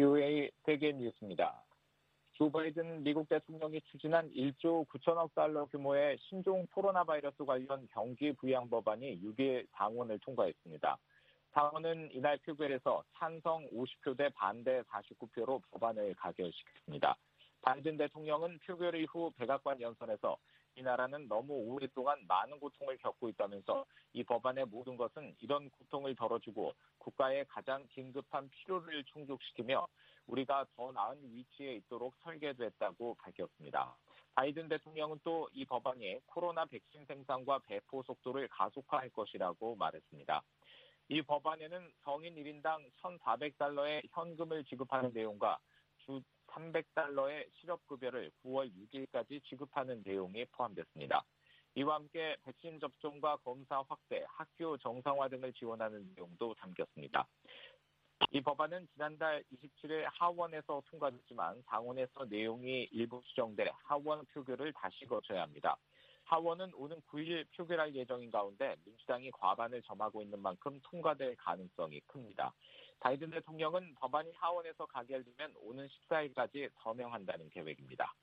VOA 세계 뉴스입니다. 조 바이든 미국 대통령이 추진한 1조 9천억 달러 규모의 신종 코로나 바이러스 관련 경기 부양 법안이 6일 상원을 통과했습니다. 상원은 이날 표결에서 찬성 50표 대 반대 49표로 법안을 가결시켰습니다. 바이든 대통령은 표결 이후 백악관 연설에서 이 나라는 너무 오랫동안 많은 고통을 겪고 있다면서 이 법안의 모든 것은 이런 고통을 덜어주고 국가의 가장 긴급한 필요를 충족시키며 우리가 더 나은 위치에 있도록 설계됐다고 밝혔습니다. 바이든 대통령은 또 이 법안이 코로나 백신 생산과 배포 속도를 가속화할 것이라고 말했습니다. 이 법안에는 성인 1인당 1,400달러의 현금을 지급하는 내용과 주 300달러의 실업급여를 9월 6일까지 지급하는 내용이 포함됐습니다. 이와 함께 백신 접종과 검사 확대, 학교 정상화 등을 지원하는 내용도 담겼습니다. 이 법안은 지난달 27일 하원에서 통과됐지만 상원에서 내용이 일부 수정돼 하원 표결을 다시 거쳐야 합니다. 하원은 오는 9일 표결할 예정인 가운데 민주당이 과반을 점하고 있는 만큼 통과될 가능성이 큽니다. 바이든 대통령은 법안이 하원에서 가결되면 오는 14일까지 서명한다는 계획입니다.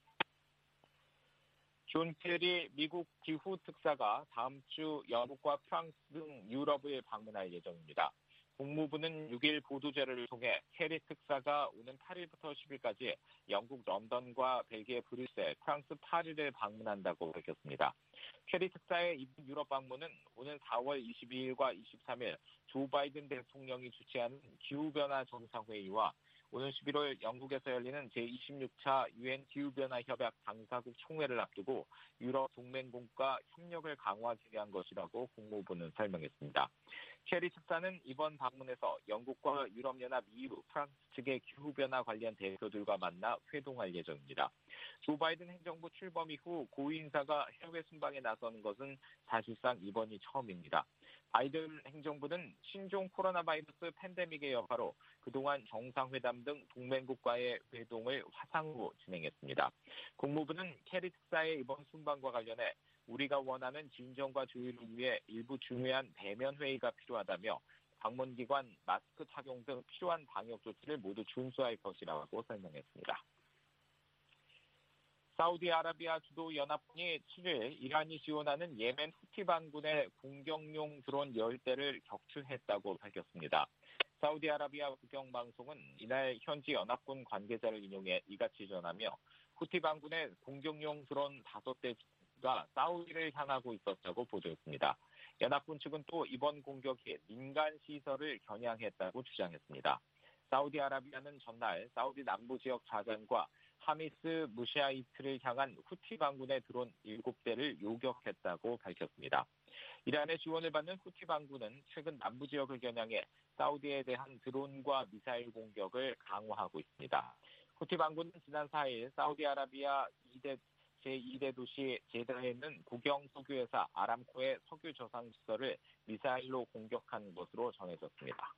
존 케리 미국 기후 특사가 다음 주 영국과 프랑스 등 유럽을 방문할 예정입니다. 국무부는 6일 보도자료를 통해 케리 특사가 오는 8일부터 10일까지 영국 런던과 벨기에 브뤼셀, 프랑스 파리를 방문한다고 밝혔습니다. 케리 특사의 이번 유럽 방문은 오는 4월 22일과 23일 조 바이든 대통령이 주최하는 기후변화 정상회의와 오는 11월 영국에서 열리는 제26차 유엔 기후변화 협약 당사국 총회를 앞두고 유럽 동맹국과 협력을 강화하기 위한 것이라고 국무부는 설명했습니다. 케리 특사는 이번 방문에서 영국과 유럽연합 EU, 프랑스 측의 기후변화 관련 대표들과 만나 회동할 예정입니다. 조 바이든 행정부 출범 이후 고위 인사가 해외 순방에 나서는 것은 사실상 이번이 처음입니다. 바이든 행정부는 신종 코로나 바이러스 팬데믹의 여파로 그동안 정상회담 등 동맹국과의 회동을 화상으로 진행했습니다. 국무부는 케리 특사의 이번 순방과 관련해 우리가 원하는 진정과 조율을 위해 일부 중요한 대면 회의가 필요하다며 방문기관 마스크 착용 등 필요한 방역 조치를 모두 준수할 것이라고 설명했습니다. 사우디아라비아 주도 연합군이 7일 이란이 지원하는 예멘 후티 반군의 공격용 드론 10대를 격추했다고 밝혔습니다. 사우디아라비아 국영방송은 이날 현지 연합군 관계자를 인용해 이같이 전하며 후티 반군의 공격용 드론 5대가 사우디를 향하고 있었다고 보도했습니다. 연합군 측은 또 이번 공격이 민간 시설을 겨냥했다고 주장했습니다. 사우디아라비아는 전날 사우디 남부 지역 자장과 하미스 무샤이트를 향한 후티 반군의 드론 7대를 요격했다고 밝혔습니다. 이란의 지원을 받는 후티 반군은 최근 남부 지역을 겨냥해 사우디에 대한 드론과 미사일 공격을 강화하고 있습니다. 후티 반군은 지난 4일 사우디아라비아 제2대 도시 제다에 있는 국영 석유회사 아람코의 석유 저장 시설을 미사일로 공격한 것으로 전해졌습니다.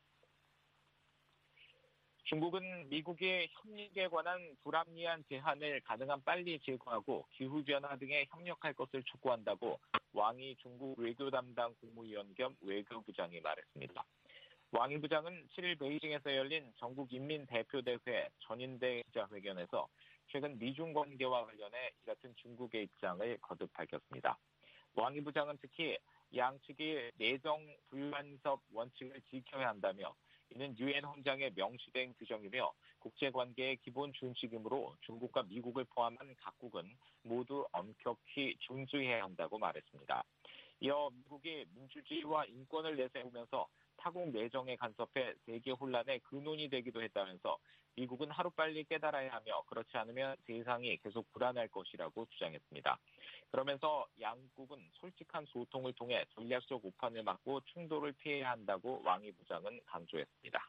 중국은 미국의 협력에 관한 불합리한 제한을 가능한 빨리 제거하고 기후변화 등에 협력할 것을 촉구한다고 왕이 중국 외교 담당 국무위원 겸 외교부장이 말했습니다. 왕이 부장은 7일 베이징에서 열린 전국인민대표대회 전인대 기자회견에서 최근 미중 관계와 관련해 이 같은 중국의 입장을 거듭 밝혔습니다. 왕이 부장은 특히 양측이 내정 불간섭 원칙을 지켜야 한다며 이는 유엔 헌장에 명시된 규정이며 국제관계의 기본 준칙이므로 중국과 미국을 포함한 각국은 모두 엄격히 준수해야 한다고 말했습니다. 이어 미국이 민주주의와 인권을 내세우면서 타국 내정에 간섭해 세계 혼란의 근원이 되기도 했다면서 미국은 하루빨리 깨달아야 하며 그렇지 않으면 세상이 계속 불안할 것이라고 주장했습니다. 그러면서 양국은 솔직한 소통을 통해 전략적 오판을 막고 충돌을 피해야 한다고 왕이 부장은 강조했습니다.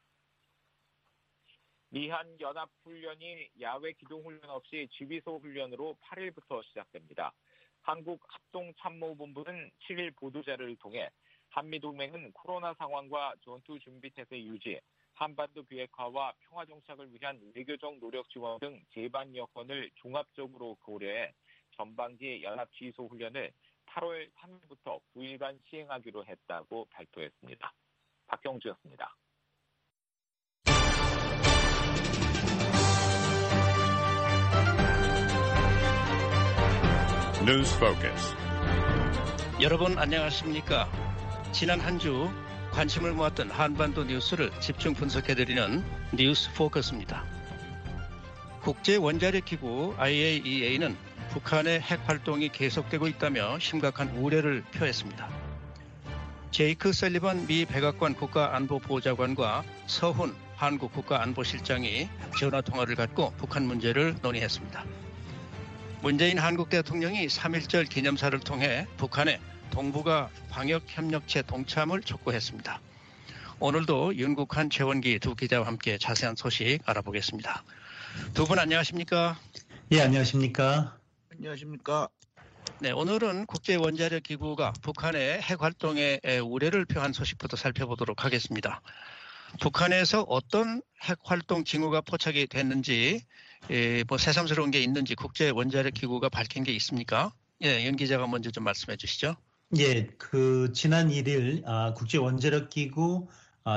미한 연합훈련이 야외 기동훈련 없이 지휘소 훈련으로 8일부터 시작됩니다. 한국합동참모본부는 7일 보도자료를 통해 한미동맹은 코로나 상황과 전투준비태세 유지, 한반도 비핵화와 평화정착을 위한 외교적 노력 지원 등 제반 여건을 종합적으로 고려해 전반기 연합지휘소 훈련을 8월 3일부터 9일간 시행하기로 했다고 발표했습니다. 박경주였습니다. News Focus. 여러분 안녕하십니까? 지난 한 주 관심을 모았던 한반도 뉴스를 집중 분석해드리는 뉴스 포커스입니다. 국제원자력기구 IAEA는 북한의 핵 활동이 계속되고 있다며 심각한 우려를 표했습니다. 제이크 셀리번 미 백악관 국가안보보좌관과 서훈 한국 국가안보실장이 전화통화를 갖고 북한 문제를 논의했습니다. 문재인 한국 대통령이 3.1절 기념사를 통해 북한의 동북아 방역협력체 동참을 촉구했습니다. 오늘도 윤국한, 최원기 두 기자와 함께 자세한 소식 알아보겠습니다. 두 분 안녕하십니까? 예, 안녕하십니까? 안녕하십니까? 네, 오늘은 국제원자력기구가 북한의 핵활동에 우려를 표한 소식부터 살펴보도록 하겠습니다. 북한에서 어떤 핵활동 징후가 포착이 됐는지, 새삼스러운 게 있는지 국제원자력기구가 밝힌 게 있습니까? 예, 윤 기자가 먼저 좀 말씀해 주시죠. 예, 지난 1일 국제원자력기구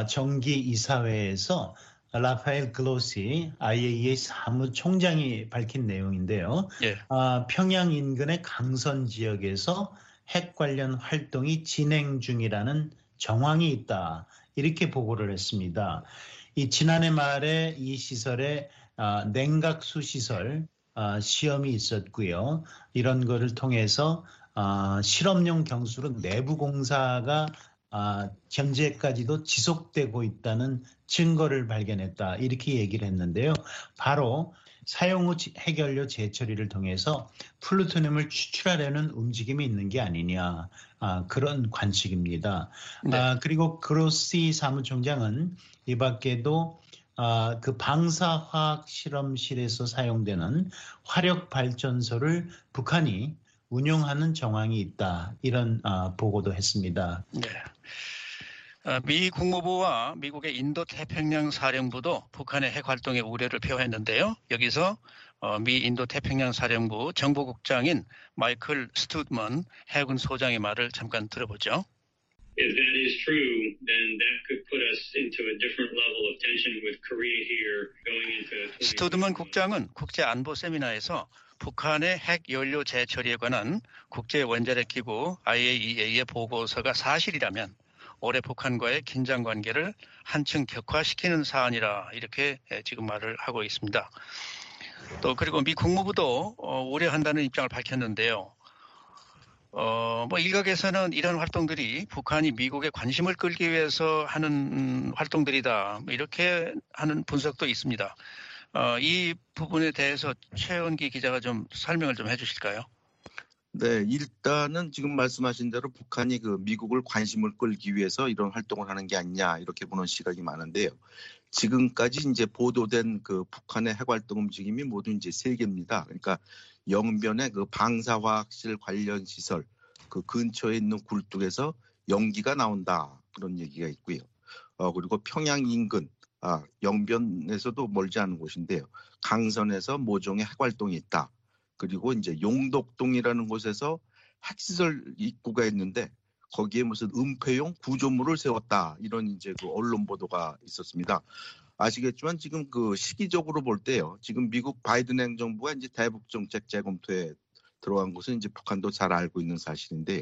정기이사회에서 라파엘 글로시 IAEA 사무총장이 밝힌 내용인데요. 예. 평양 인근의 강선 지역에서 핵 관련 활동이 진행 중이라는 정황이 있다. 이렇게 보고를 했습니다. 지난해 말에 이 시설에 냉각수 시설 시험이 있었고요. 이런 거를 통해서 실험용 경수로 내부 공사가 현재까지도 지속되고 있다는 증거를 발견했다. 이렇게 얘기를 했는데요. 바로 사용 후 핵연료 재처리를 통해서 플루토늄을 추출하려는 움직임이 있는 게 아니냐. 그런 관측입니다. 네. 그리고 그로시 사무총장은 이 밖에도 그 방사화학 실험실에서 사용되는 화력발전소를 북한이 운영하는 정황이 있다. 이런 보고도 했습니다. 네. 미 국무부와 미국의 인도태평양 사령부도 북한의 핵 활동에 우려를 표했는데요. 여기서 미 인도태평양 사령부 정보국장인 마이클 스투드먼 해군 소장의 말을 잠깐 들어보죠. If that is true, then that could put us into a different level of tension with Korea here going into. 스투드먼 국장은 국제안보 세미나에서 북한의 핵 연료 재처리에 관한 국제원자력기구 IAEA의 보고서가 사실이라면 올해 북한과의 긴장 관계를 한층 격화시키는 사안이라 이렇게 지금 말을 하고 있습니다. 또 그리고 미 국무부도 우려한다는 입장을 밝혔는데요. 일각에서는 이런 활동들이 북한이 미국의 관심을 끌기 위해서 하는 활동들이다. 이렇게 하는 분석도 있습니다. 이 부분에 대해서 최원기 기자가 좀 설명을 좀 해주실까요? 네, 일단은 지금 말씀하신 대로 북한이 미국을 관심을 끌기 위해서 이런 활동을 하는 게 아니냐 이렇게 보는 시각이 많은데요. 지금까지 이제 보도된 북한의 핵활동 움직임이 모두 이제 세 개입니다. 그러니까 영변의 방사화학실 관련 시설 그 근처에 있는 굴뚝에서 연기가 나온다 그런 얘기가 있고요. 그리고 평양 인근 영변에서도 멀지 않은 곳인데요. 강선에서 모종의 핵활동이 있다. 그리고 이제 용덕동이라는 곳에서 핵시설 입구가 있는데 거기에 무슨 은폐용 구조물을 세웠다. 이런 이제 언론 보도가 있었습니다. 아시겠지만 지금 시기적으로 볼 때요. 지금 미국 바이든 행정부가 이제 대북 정책 재검토에 들어간 것은 이제 북한도 잘 알고 있는 사실인데요.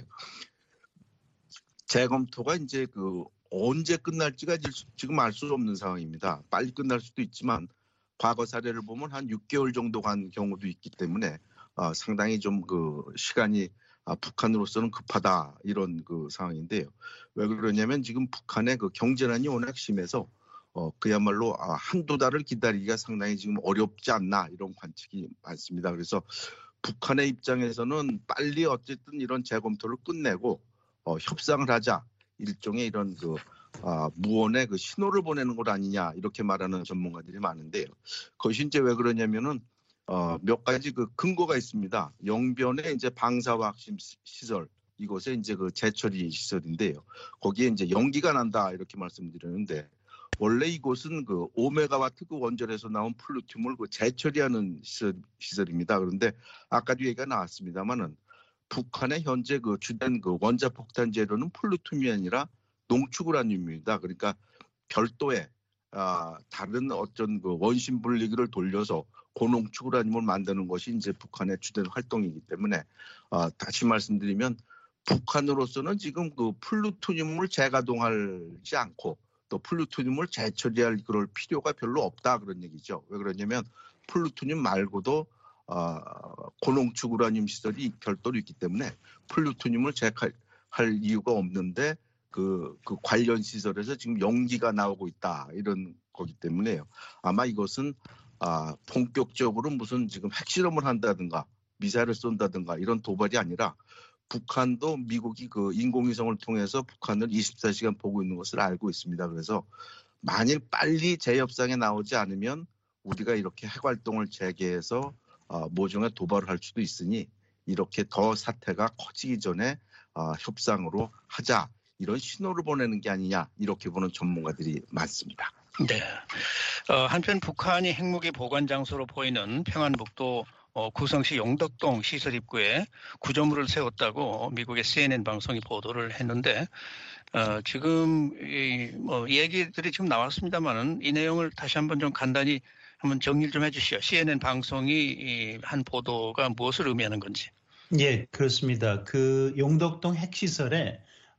재검토가 이제 언제 끝날지가 지금 알 수 없는 상황입니다. 빨리 끝날 수도 있지만 과거 사례를 보면 한 6개월 정도 간 경우도 있기 때문에 상당히 좀 시간이 북한으로서는 급하다 이런 상황인데요. 왜 그러냐면 지금 북한의 경제난이 워낙 심해서 그야말로 한두 달을 기다리기가 상당히 지금 어렵지 않나 이런 관측이 많습니다. 그래서 북한의 입장에서는 빨리 어쨌든 이런 재검토를 끝내고 협상을 하자 일종의 이런 무언의 신호를 보내는 것 아니냐 이렇게 말하는 전문가들이 많은데요. 그것이 이제 왜 그러냐면은 몇 가지 근거가 있습니다. 영변에 이제 방사화학 시설 이곳에 이제 재처리 시설인데요. 거기에 이제 연기가 난다 이렇게 말씀드렸는데 원래 이곳은 5메가와트 원전에서 나온 플루토늄을 재처리하는 시설입니다. 그런데 아까도 얘기가 나왔습니다만은 북한의 현재 주된 원자 폭탄 재료는 플루토늄이 아니라 농축우라늄입니다. 그러니까 별도의 다른 어떤 원심 분리기를 돌려서 고농축 우라늄을 만드는 것이 이제 북한의 주된 활동이기 때문에 다시 말씀드리면 북한으로서는 지금 그 플루토늄을 재가동하지 않고 또 플루토늄을 재처리할 그럴 필요가 별로 없다 그런 얘기죠. 왜 그러냐면 플루토늄 말고도 고농축 우라늄 시설이 별도로 있기 때문에 플루토늄을 재할 이유가 없는데 그 관련 시설에서 지금 연기가 나오고 있다 이런 거기 때문에요. 아마 이것은 본격적으로 무슨 지금 핵실험을 한다든가 미사일을 쏜다든가 이런 도발이 아니라 북한도 미국이 그 인공위성을 통해서 북한을 24시간 보고 있는 것을 알고 있습니다. 그래서 만일 빨리 재협상에 나오지 않으면 우리가 이렇게 핵활동을 재개해서 모종의 도발을 할 수도 있으니 이렇게 더 사태가 커지기 전에 협상으로 하자 이런 신호를 보내는 게 아니냐 이렇게 보는 전문가들이 많습니다. 네. 한편 북한이 핵무기 보관 장소로 보이는 평안북도 구성시 용덕동 시설 입구에 구조물을 세웠다고 미국의 CNN 방송이 보도를 했는데 지금 얘기들이 지금 나왔습니다만은 이 내용을 다시 한번 좀 간단히 한번 정리를 좀 해주시죠. CNN 방송이 한 보도가 무엇을 의미하는 건지. 예, 그렇습니다. 그 용덕동 핵시설에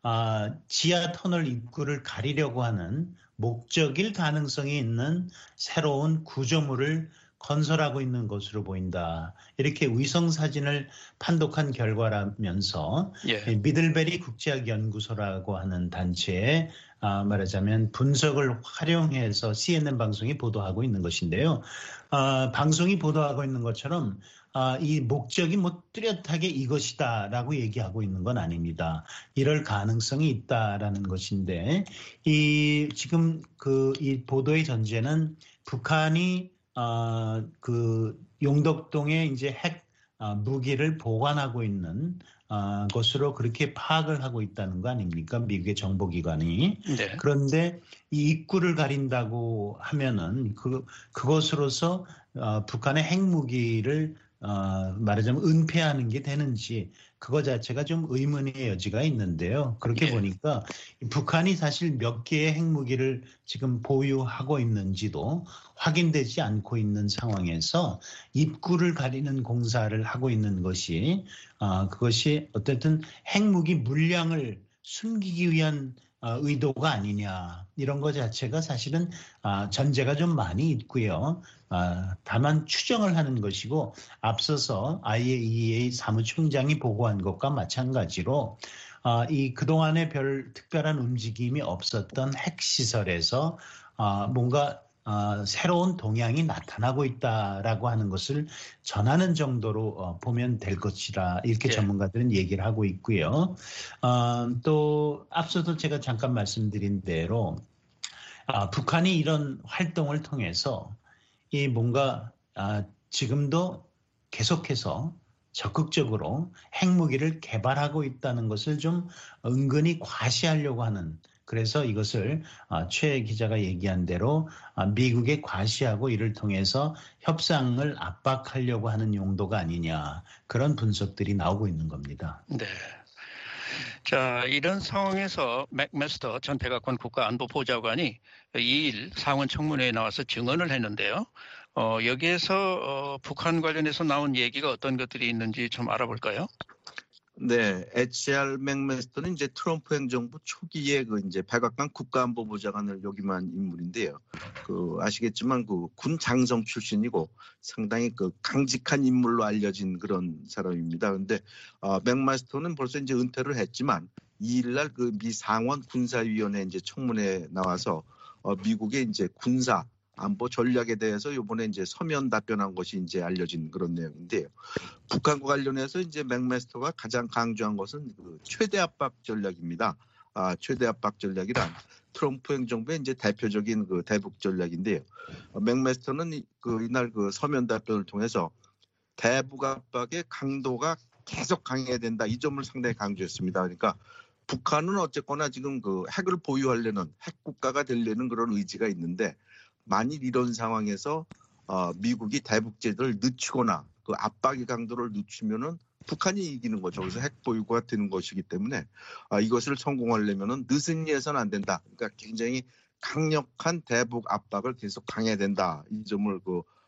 지하 터널 입구를 가리려고 하는 목적일 가능성이 있는 새로운 구조물을 건설하고 있는 것으로 보인다. 이렇게 위성 사진을 판독한 결과라면서 미들베리 국제학연구소라고 하는 단체에 말하자면 분석을 활용해서 CNN 방송이 보도하고 있는 것인데요. 방송이 보도하고 있는 것처럼 이 목적이 뭐 뚜렷하게 이것이다라고 얘기하고 있는 건 아닙니다. 이럴 가능성이 있다라는 것인데 지금 이 보도의 전제는 북한이 그 용덕동에 이제 핵 무기를 보관하고 있는 것으로 그렇게 파악을 하고 있다는 거 아닙니까? 미국의 정보기관이. 네. 그런데 이 입구를 가린다고 하면은 그것으로서 북한의 핵무기를 말하자면 은폐하는 게 되는지 그거 자체가 좀 의문의 여지가 있는데요. 그렇게 보니까 북한이 사실 몇 개의 핵무기를 지금 보유하고 있는지도 확인되지 않고 있는 상황에서 입구를 가리는 공사를 하고 있는 것이 그것이 어쨌든 핵무기 물량을 숨기기 위한 의도가 아니냐 이런 것 자체가 사실은 전제가 좀 많이 있고요. 다만 추정을 하는 것이고 앞서서 IAEA 사무총장이 보고한 것과 마찬가지로 이 그동안에 별 특별한 움직임이 없었던 핵시설에서 뭔가 새로운 동향이 나타나고 있다라고 하는 것을 전하는 정도로 보면 될 것이라 이렇게 전문가들은 얘기를 하고 있고요. 또 앞서도 제가 잠깐 말씀드린 대로 북한이 이런 활동을 통해서 이 뭔가 지금도 계속해서 적극적으로 핵무기를 개발하고 있다는 것을 좀 은근히 과시하려고 하는 그래서 이것을 최 기자가 얘기한 대로 미국에 과시하고 이를 통해서 협상을 압박하려고 하는 용도가 아니냐 그런 분석들이 나오고 있는 겁니다. 네. 자, 이런 상황에서 맥메스터 전 백악관 국가안보보좌관이 2일 상원 청문회에 나와서 증언을 했는데요. 여기에서 북한 관련해서 나온 얘기가 어떤 것들이 있는지 좀 알아볼까요? 네, HR 맥메스터는 이제 트럼프 행정부 초기에 이제 백악관 국가안보보좌관을 역임한 인물인데요. 아시겠지만 군 장성 출신이고 상당히 강직한 인물로 알려진 그런 사람입니다. 그런데 맥메스터는 벌써 이제 은퇴를 했지만 2일날 미 상원 군사위원회 이제 청문회에 나와서 미국의 이제 군사 안보 전략에 대해서 이번에 이제 서면 답변한 것이 이제 알려진 그런 내용인데요. 북한과 관련해서 이제 맥메스터가 가장 강조한 것은 최대 압박 전략입니다. 최대 압박 전략이란 트럼프 행정부의 이제 대표적인 대북 전략인데요. 맥메스터는 이날 서면 답변을 통해서 대북 압박의 강도가 계속 강해야 된다. 이 점을 상당히 강조했습니다. 그러니까 북한은 어쨌거나 지금 핵을 보유하려는 핵 국가가 되려는 그런 의지가 있는데 만일 이런 상황에서 미국이 대북 제도를 늦추거나 압박의 강도를 늦추면은 북한이 이기는 거죠. 그래서 핵 보유가 되는 것이기 때문에 이것을 성공하려면은 늦은 일에서는 안 된다. 그러니까 굉장히 강력한 대북 압박을 계속 강해야 된다. 이 점을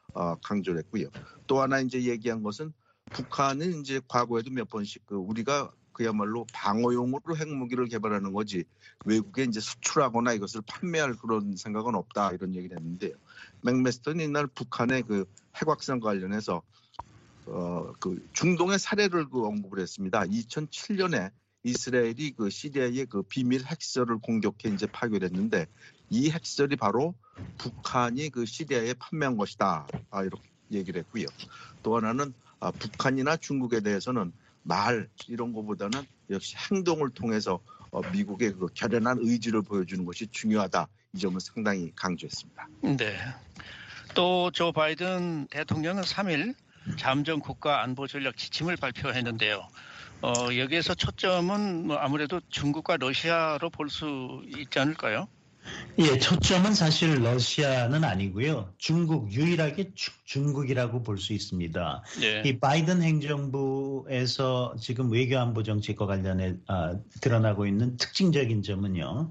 강조를 했고요. 또 하나 이제 얘기한 것은 북한은 이제 과거에도 몇 번씩 우리가 그야말로 방어용으로 핵무기를 개발하는 거지 외국에 이제 수출하거나 이것을 판매할 그런 생각은 없다 이런 얘기를 했는데요. 맥메스턴이 이날 북한의 그 핵확산 관련해서 그 중동의 사례를 언급을 했습니다. 2007년에 이스라엘이 그 시리아의 그 비밀 핵시설을 공격해 이제 파괴했는데 이 핵시설이 바로 북한이 그 시리아에 판매한 것이다. 이렇게 얘기를 했고요. 또 하나는 북한이나 중국에 대해서는 말 이런 것보다는 역시 행동을 통해서 미국의 그 결연한 의지를 보여주는 것이 중요하다. 이 점을 상당히 강조했습니다. 네. 또 조 바이든 대통령은 3일 잠정 국가 안보 전략 지침을 발표했는데요. 여기에서 초점은 뭐 아무래도 중국과 러시아로 볼 수 있지 않을까요? 예, 초점은 사실 러시아는 아니고요. 중국, 유일하게 중국이라고 볼 수 있습니다. 네. 이 바이든 행정부에서 지금 외교안보 정책과 관련해 드러나고 있는 특징적인 점은요.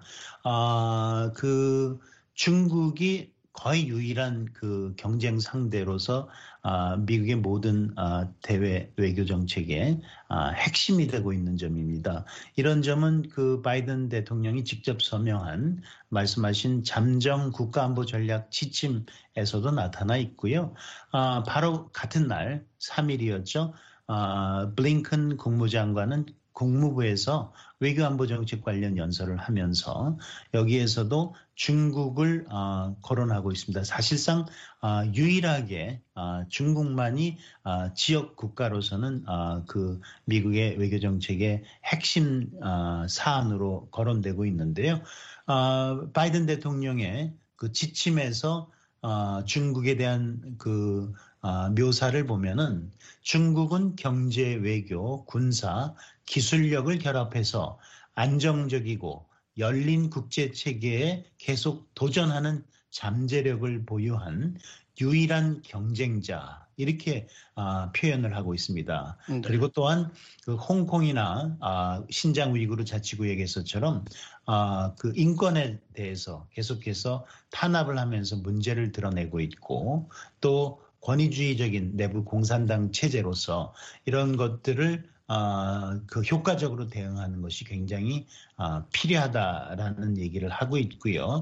그 중국이 거의 유일한 그 경쟁 상대로서 미국의 모든 대외 외교 정책의 핵심이 되고 있는 점입니다. 이런 점은 그 바이든 대통령이 직접 서명한 말씀하신 잠정 국가안보 전략 지침에서도 나타나 있고요. 바로 같은 날 3일이었죠. 블링컨 국무장관은 국무부에서 외교안보 정책 관련 연설을 하면서 여기에서도 중국을 거론하고 있습니다. 사실상 유일하게 중국만이 지역 국가로서는 그 미국의 외교 정책의 핵심 사안으로 거론되고 있는데요. 바이든 대통령의 그 지침에서 중국에 대한 그 묘사를 보면은 중국은 경제, 외교, 군사, 기술력을 결합해서 안정적이고 열린 국제 체계에 계속 도전하는 잠재력을 보유한 유일한 경쟁자 이렇게 표현을 하고 있습니다. 네. 그리고 또한 그 홍콩이나 신장 위구르 자치구역에서처럼 그 인권에 대해서 계속해서 탄압을 하면서 문제를 드러내고 있고 또 권위주의적인 내부 공산당 체제로서 이런 것들을 그 효과적으로 대응하는 것이 굉장히 필요하다라는 얘기를 하고 있고요.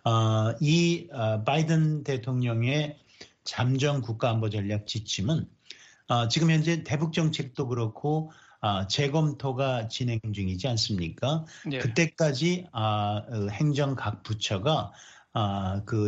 이 바이든 대통령의 잠정 국가안보 전략 지침은 지금 현재 대북 정책도 그렇고 재검토가 진행 중이지 않습니까? 네. 그때까지 행정 각 부처가 그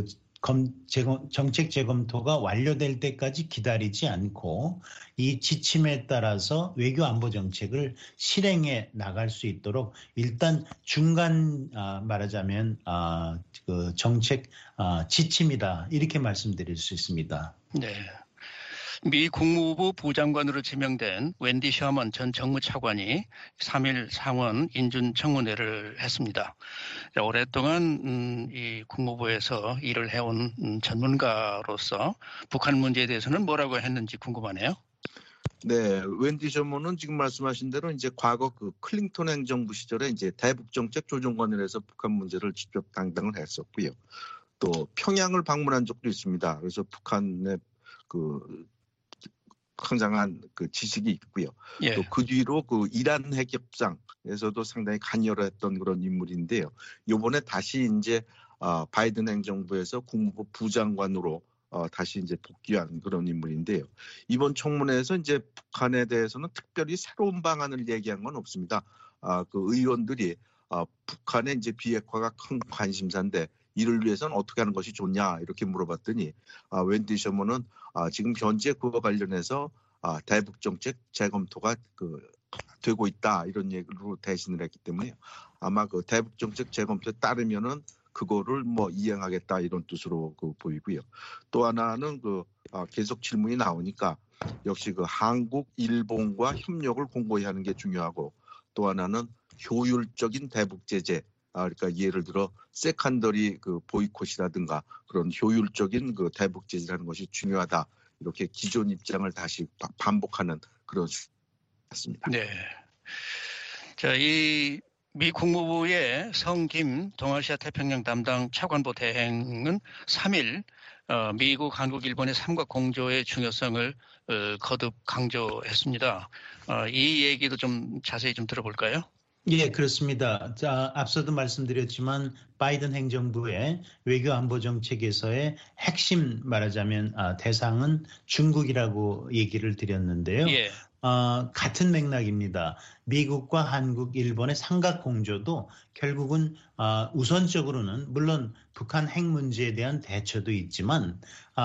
정책 재검토가 완료될 때까지 기다리지 않고 이 지침에 따라서 외교 안보 정책을 실행해 나갈 수 있도록 일단 중간 말하자면 그 정책 지침이다 이렇게 말씀드릴 수 있습니다. 네. 미 국무부 부장관으로 지명된 웬디 셔먼 전 정무차관이 3일 상원 인준 청문회를 했습니다. 오랫동안 이 국무부에서 일을 해온 전문가로서 북한 문제에 대해서는 뭐라고 했는지 궁금하네요. 네, 웬디 셔먼은 지금 말씀하신 대로 이제 과거 그 클린턴 행정부 시절에 이제 대북 정책 조정관으로서 북한 문제를 직접 담당을 했었고요. 또 평양을 방문한 적도 있습니다. 그래서 북한의 그 굉장한 그 지식이 있고요. 예. 또 그 뒤로 그 이란 핵협상에서도 상당히 관여를 했던 그런 인물인데요. 이번에 다시 이제 바이든 행정부에서 국무부 부장관으로 다시 이제 복귀한 그런 인물인데요. 이번 청문회에서 이제 북한에 대해서는 특별히 새로운 방안을 얘기한 건 없습니다. 그 의원들이 북한의 이제 비핵화가 큰 관심사인데 이를 위해서는 어떻게 하는 것이 좋냐 이렇게 물어봤더니 웬디 셔먼은 지금 현재 그와 관련해서 대북 정책 재검토가 되고 있다 이런 얘기로 대신을 했기 때문에 아마 그 대북 정책 재검토에 따르면은 그거를 뭐 이행하겠다 이런 뜻으로 보이고요. 또 하나는 계속 질문이 나오니까 역시 그 한국, 일본과 협력을 공고히 하는 게 중요하고 또 하나는 효율적인 대북 제재. 그러니까 예를 들어 세컨더리 그 보이콧이라든가 그런 효율적인 그 대북 제재라는 것이 중요하다. 이렇게 기존 입장을 다시 반복하는 그런 수였습니다. 네. 자, 이 미 국무부의 성김 동아시아 태평양 담당 차관보 대행은 3일 미국, 한국, 일본의 삼각 공조의 중요성을 거듭 강조했습니다. 이 얘기도 좀 자세히 좀 들어볼까요? 예, 그렇습니다. 자, 앞서도 말씀드렸지만 바이든 행정부의 외교 안보 정책에서의 핵심 말하자면 대상은 중국이라고 얘기를 드렸는데요. 예. 같은 맥락입니다. 미국과 한국, 일본의 삼각 공조도 결국은 우선적으로는 물론 북한 핵 문제에 대한 대처도 있지만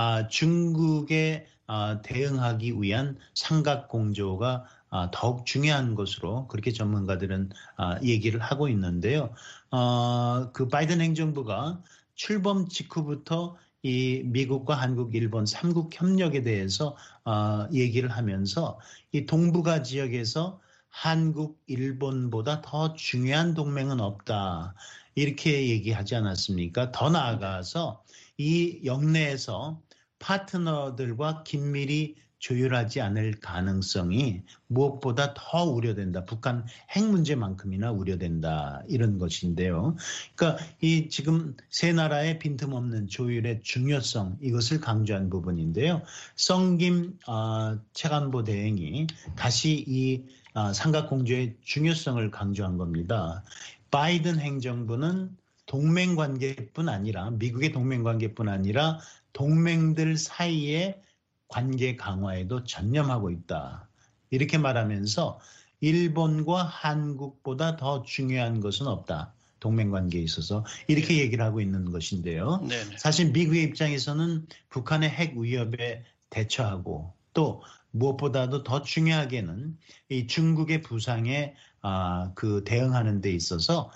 중국에 대응하기 위한 삼각 공조가 더욱 중요한 것으로 그렇게 전문가들은 얘기를 하고 있는데요. 그 바이든 행정부가 출범 직후부터 이 미국과 한국, 일본 삼국 협력에 대해서 얘기를 하면서 이 동북아 지역에서 한국, 일본보다 더 중요한 동맹은 없다. 이렇게 얘기하지 않았습니까? 더 나아가서 이 영내에서 파트너들과 긴밀히 조율하지 않을 가능성이 무엇보다 더 우려된다. 북한 핵 문제만큼이나 우려된다. 이런 것인데요. 그러니까 이 지금 세 나라의 빈틈없는 조율의 중요성 이것을 강조한 부분인데요. 성김 최간보 대행이 다시 이 삼각공조의 중요성을 강조한 겁니다. 바이든 행정부는 동맹관계뿐 아니라 미국의 동맹관계뿐 아니라 동맹들 사이에 관계 강화에도 전념하고 있다. 이렇게 말하면서 일본과 한국보다 더 중요한 것은 없다. 동맹관계에 있어서 이렇게 얘기를 하고 있는 것인데요. 네네. 사실 미국의 입장에서는 북한의 핵 위협에 대처하고 또 무엇보다도 더 중요하게는 이 중국의 부상에 그 대응하는 데 있어서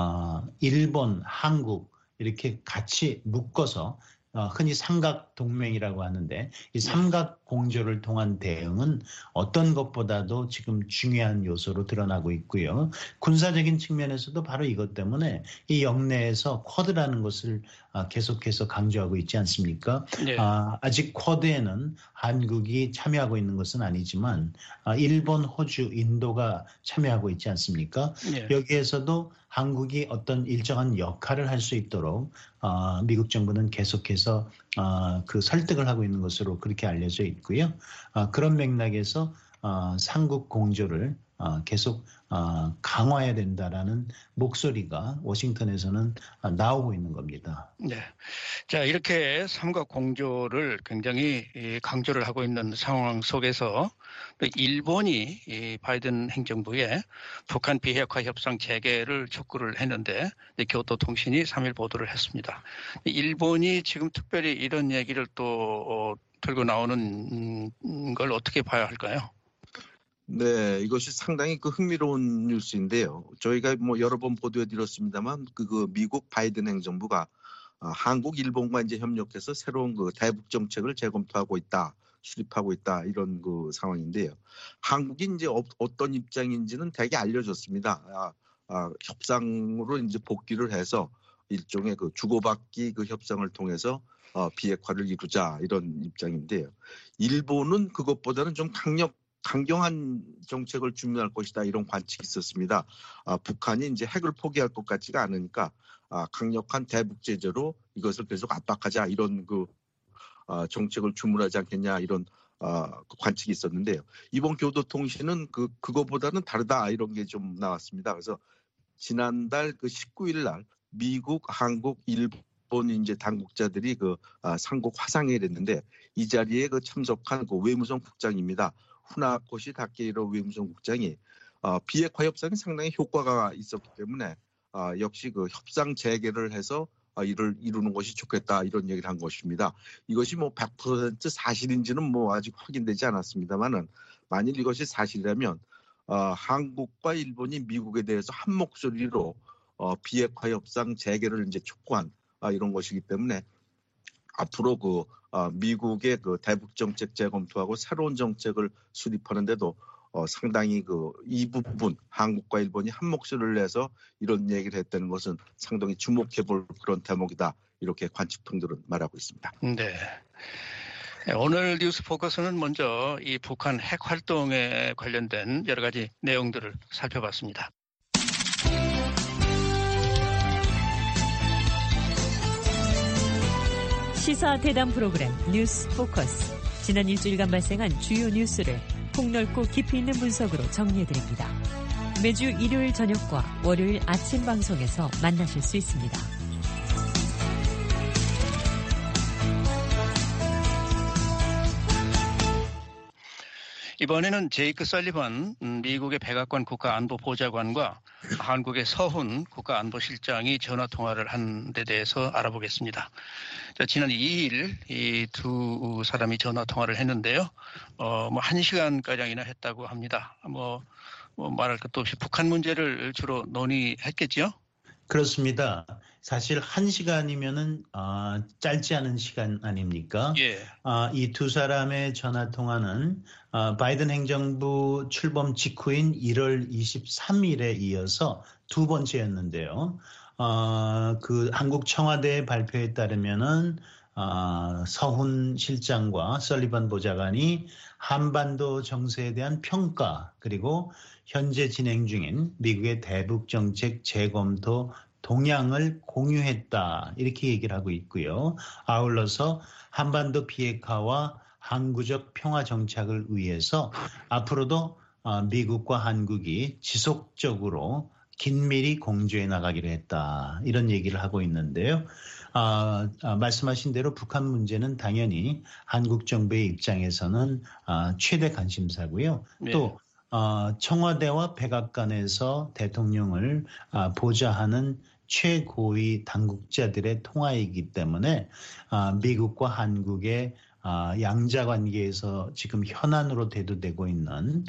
일본, 한국 이렇게 같이 묶어서 흔히 삼각 동맹이라고 하는데 이 삼각 공조를 통한 대응은 어떤 것보다도 지금 중요한 요소로 드러나고 있고요. 군사적인 측면에서도 바로 이것 때문에 이 영내에서 쿼드라는 것을 계속해서 강조하고 있지 않습니까? 네. 아직 쿼드에는 한국이 참여하고 있는 것은 아니지만 일본, 호주, 인도가 참여하고 있지 않습니까? 네. 여기에서도 한국이 어떤 일정한 역할을 할 수 있도록 미국 정부는 계속해서 그 설득을 하고 있는 것으로 그렇게 알려져 있고요. 그런 맥락에서 삼국 공조를 계속 강화해야 된다라는 목소리가 워싱턴에서는 나오고 있는 겁니다. 네. 자, 이렇게 삼각 공조를 굉장히 강조를 하고 있는 상황 속에서 일본이 이 바이든 행정부에 북한 비핵화 협상 재개를 촉구를 했는데 교토통신이 3일 보도를 했습니다. 일본이 지금 특별히 이런 얘기를 또 들고 나오는 걸 어떻게 봐야 할까요? 네, 이것이 상당히 흥미로운 뉴스인데요. 저희가 여러 번 보도해드렸습니다만 그 미국 바이든 행정부가 한국, 일본과 이제 협력해서 새로운 대북 정책을 재검토하고 있다, 수립하고 있다 이런 상황인데요. 한국이 이제 어떤 입장인지는 대개 알려졌습니다. 협상으로 이제 복귀를 해서 일종의 주고받기 협상을 통해서 비핵화를 이루자 이런 입장인데요. 일본은 그것보다는 좀 강경한 정책을 준비할 것이다 이런 관측이 있었습니다. 북한이 이제 핵을 포기할 것 같지가 않으니까 강력한 대북 제재로 이것을 계속 압박하자 이런 정책을 주문하지 않겠냐 이런 관측이 있었는데요. 이번 교도통신은 그거보다는 다르다 이런 게 좀 나왔습니다. 그래서 지난달 19일 날 미국, 한국, 일본 이제 당국자들이 삼국 화상회의를 했는데 이 자리에 참석한 외무성 국장입니다. 후나코시 다케이로 외무성 국장이 비핵화 협상이 상당히 효과가 있었기 때문에 역시 협상 재개를 해서 이를 이루는 것이 좋겠다 이런 얘기를 한 것입니다. 이것이 100% 사실인지는 아직 확인되지 않았습니다만은 만일 이것이 사실이라면 한국과 일본이 미국에 대해서 한 목소리로 비핵화 협상 재개를 이제 촉구한 이런 것이기 때문에 앞으로 미국의 대북 정책 재검토하고 새로운 정책을 수립하는데도 상당히 이 부분 한국과 일본이 한 목소리를 내서 이런 얘기를 했다는 것은 상당히 주목해볼 그런 대목이다 이렇게 관측통들은 말하고 있습니다. 네. 오늘 뉴스 포커스는 먼저 이 북한 핵 활동에 관련된 여러 가지 내용들을 살펴봤습니다. 시사 대담 프로그램 뉴스 포커스. 지난 일주일간 발생한 주요 뉴스를 폭넓고 깊이 있는 분석으로 정리해드립니다. 매주 일요일 저녁과 월요일 아침 방송에서 만나실 수 있습니다. 이번에는 제이크 설리번 미국의 백악관 국가안보보좌관과 한국의 서훈 국가안보실장이 전화통화를 한 데 대해서 알아보겠습니다. 자, 지난 2일 이 두 사람이 전화통화를 했는데요. 1시간가량이나 했다고 합니다. 말할 것도 없이 북한 문제를 주로 논의했겠죠? 그렇습니다. 사실 1시간이면은 짧지 않은 시간 아닙니까? 예. 이 두 사람의 전화 통화는 바이든 행정부 출범 직후인 1월 23일에 이어서 두 번째였는데요. 그 한국 청와대 발표에 따르면은 서훈 실장과 설리번 보좌관이 한반도 정세에 대한 평가 그리고 현재 진행 중인 미국의 대북 정책 재검토 동향을 공유했다 이렇게 얘기를 하고 있고요. 아울러서 한반도 비핵화와 항구적 평화 정착을 위해서 앞으로도 미국과 한국이 지속적으로 긴밀히 공조해 나가기로 했다 이런 얘기를 하고 있는데요. 말씀하신 대로 북한 문제는 당연히 한국 정부의 입장에서는 최대 관심사고요. 네. 또 청와대와 백악관에서 대통령을 보좌하는 최고위 당국자들의 통화이기 때문에 미국과 한국의 양자 관계에서 지금 현안으로 대두되고 있는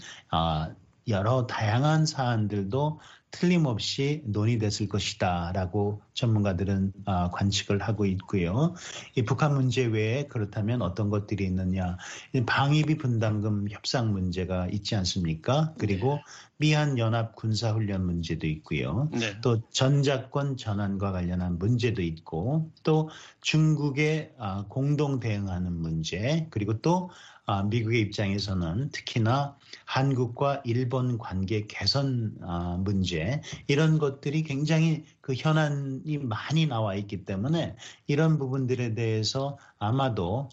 여러 다양한 사안들도 틀림없이 논의됐을 것이다라고 전문가들은 관측을 하고 있고요. 이 북한 문제 외에 그렇다면 어떤 것들이 있느냐. 방위비 분담금 협상 문제가 있지 않습니까? 그리고 미한 연합 군사훈련 문제도 있고요. 네. 또 전자권 전환과 관련한 문제도 있고 또 중국에 공동 대응하는 문제 그리고 또 미국의 입장에서는 특히나 한국과 일본 관계 개선 문제 이런 것들이 굉장히 그 현안이 많이 나와 있기 때문에 이런 부분들에 대해서 아마도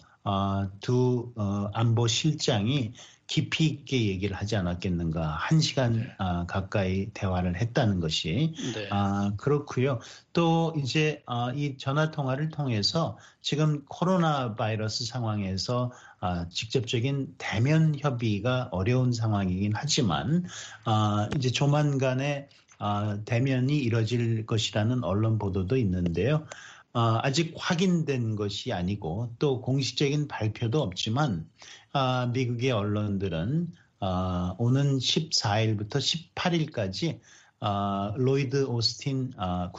두 안보실장이 깊이 있게 얘기를 하지 않았겠는가. 1시간 가까이 대화를 했다는 것이 네. 그렇고요. 또 이제 이 전화 통화를 통해서 지금 코로나 바이러스 상황에서 직접적인 대면 협의가 어려운 상황이긴 하지만 이제 조만간에 대면이 이뤄질 것이라는 언론 보도도 있는데요. 아직 확인된 것이 아니고 또 공식적인 발표도 없지만 미국의 언론들은 오는 14일부터 18일까지 로이드 오스틴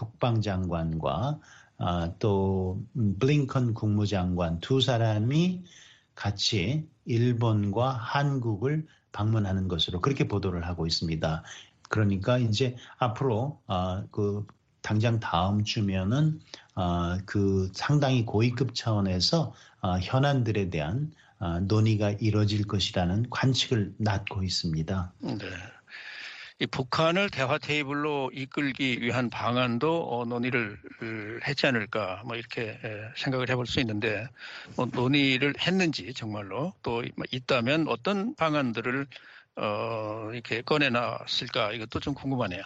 국방장관과 또 블링컨 국무장관 두 사람이 같이 일본과 한국을 방문하는 것으로 그렇게 보도를 하고 있습니다. 그러니까 이제 앞으로 그 당장 다음 주면은 그 상당히 고위급 차원에서 현안들에 대한 논의가 이뤄질 것이라는 관측을 낳고 있습니다. 네. 이 북한을 대화 테이블로 이끌기 위한 방안도 논의를 했지 않을까 이렇게 생각을 해볼 수 있는데 논의를 했는지 정말로 또 있다면 어떤 방안들을 이렇게 꺼내놨을까 이것도 좀 궁금하네요.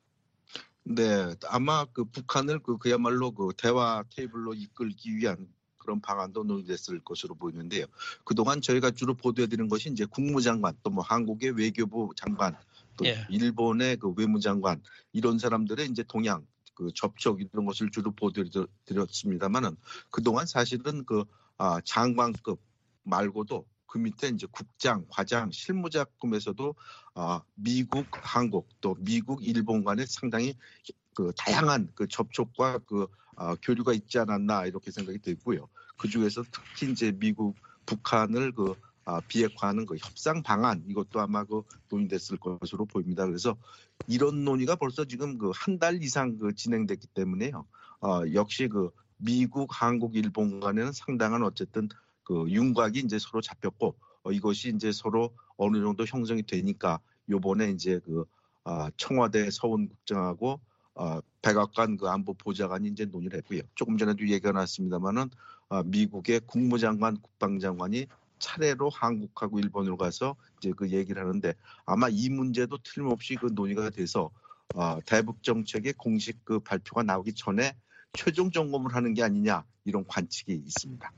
네, 아마 그 북한을 그야말로 그 대화 테이블로 이끌기 위한 그런 방안도 논의됐을 것으로 보이는데요. 그동안 저희가 주로 보도해드리는 것이 이제 국무장관 또 한국의 외교부 장관 또 일본의 그 외무장관 이런 사람들의 이제 동향 그 접촉 이런 것을 주로 보도드렸습니다만은 그동안 사실은 그 장관급 말고도 그 밑에 이제 국장, 과장, 실무자급에서도 미국, 한국 또 미국, 일본 간에 상당히 그 다양한 그 접촉과 그 교류가 있지 않았나 이렇게 생각이 들고요. 그 중에서 특히 이제 미국, 북한을 그 비핵화하는 그 협상 방안 이것도 아마 그 논의됐을 것으로 보입니다. 그래서 이런 논의가 벌써 지금 그 한 달 이상 그 진행됐기 때문에요. 역시 그 미국, 한국, 일본 간에는 상당한 어쨌든 그 윤곽이 이제 서로 잡혔고 이것이 이제 서로 어느 정도 형성이 되니까 요번에 이제 그 청와대 서훈 국장하고 백악관 그 안보 보좌관이 이제 논의를 했고요. 조금 전에도 얘기가 나왔습니다만은 미국의 국무장관, 국방장관이 차례로 한국하고 일본으로 가서 이제 그 얘기를 하는데 아마 이 문제도 틀림없이 그 논의가 돼서 대북 정책의 공식 그 발표가 나오기 전에 최종 점검을 하는 게 아니냐 이런 관측이 있습니다.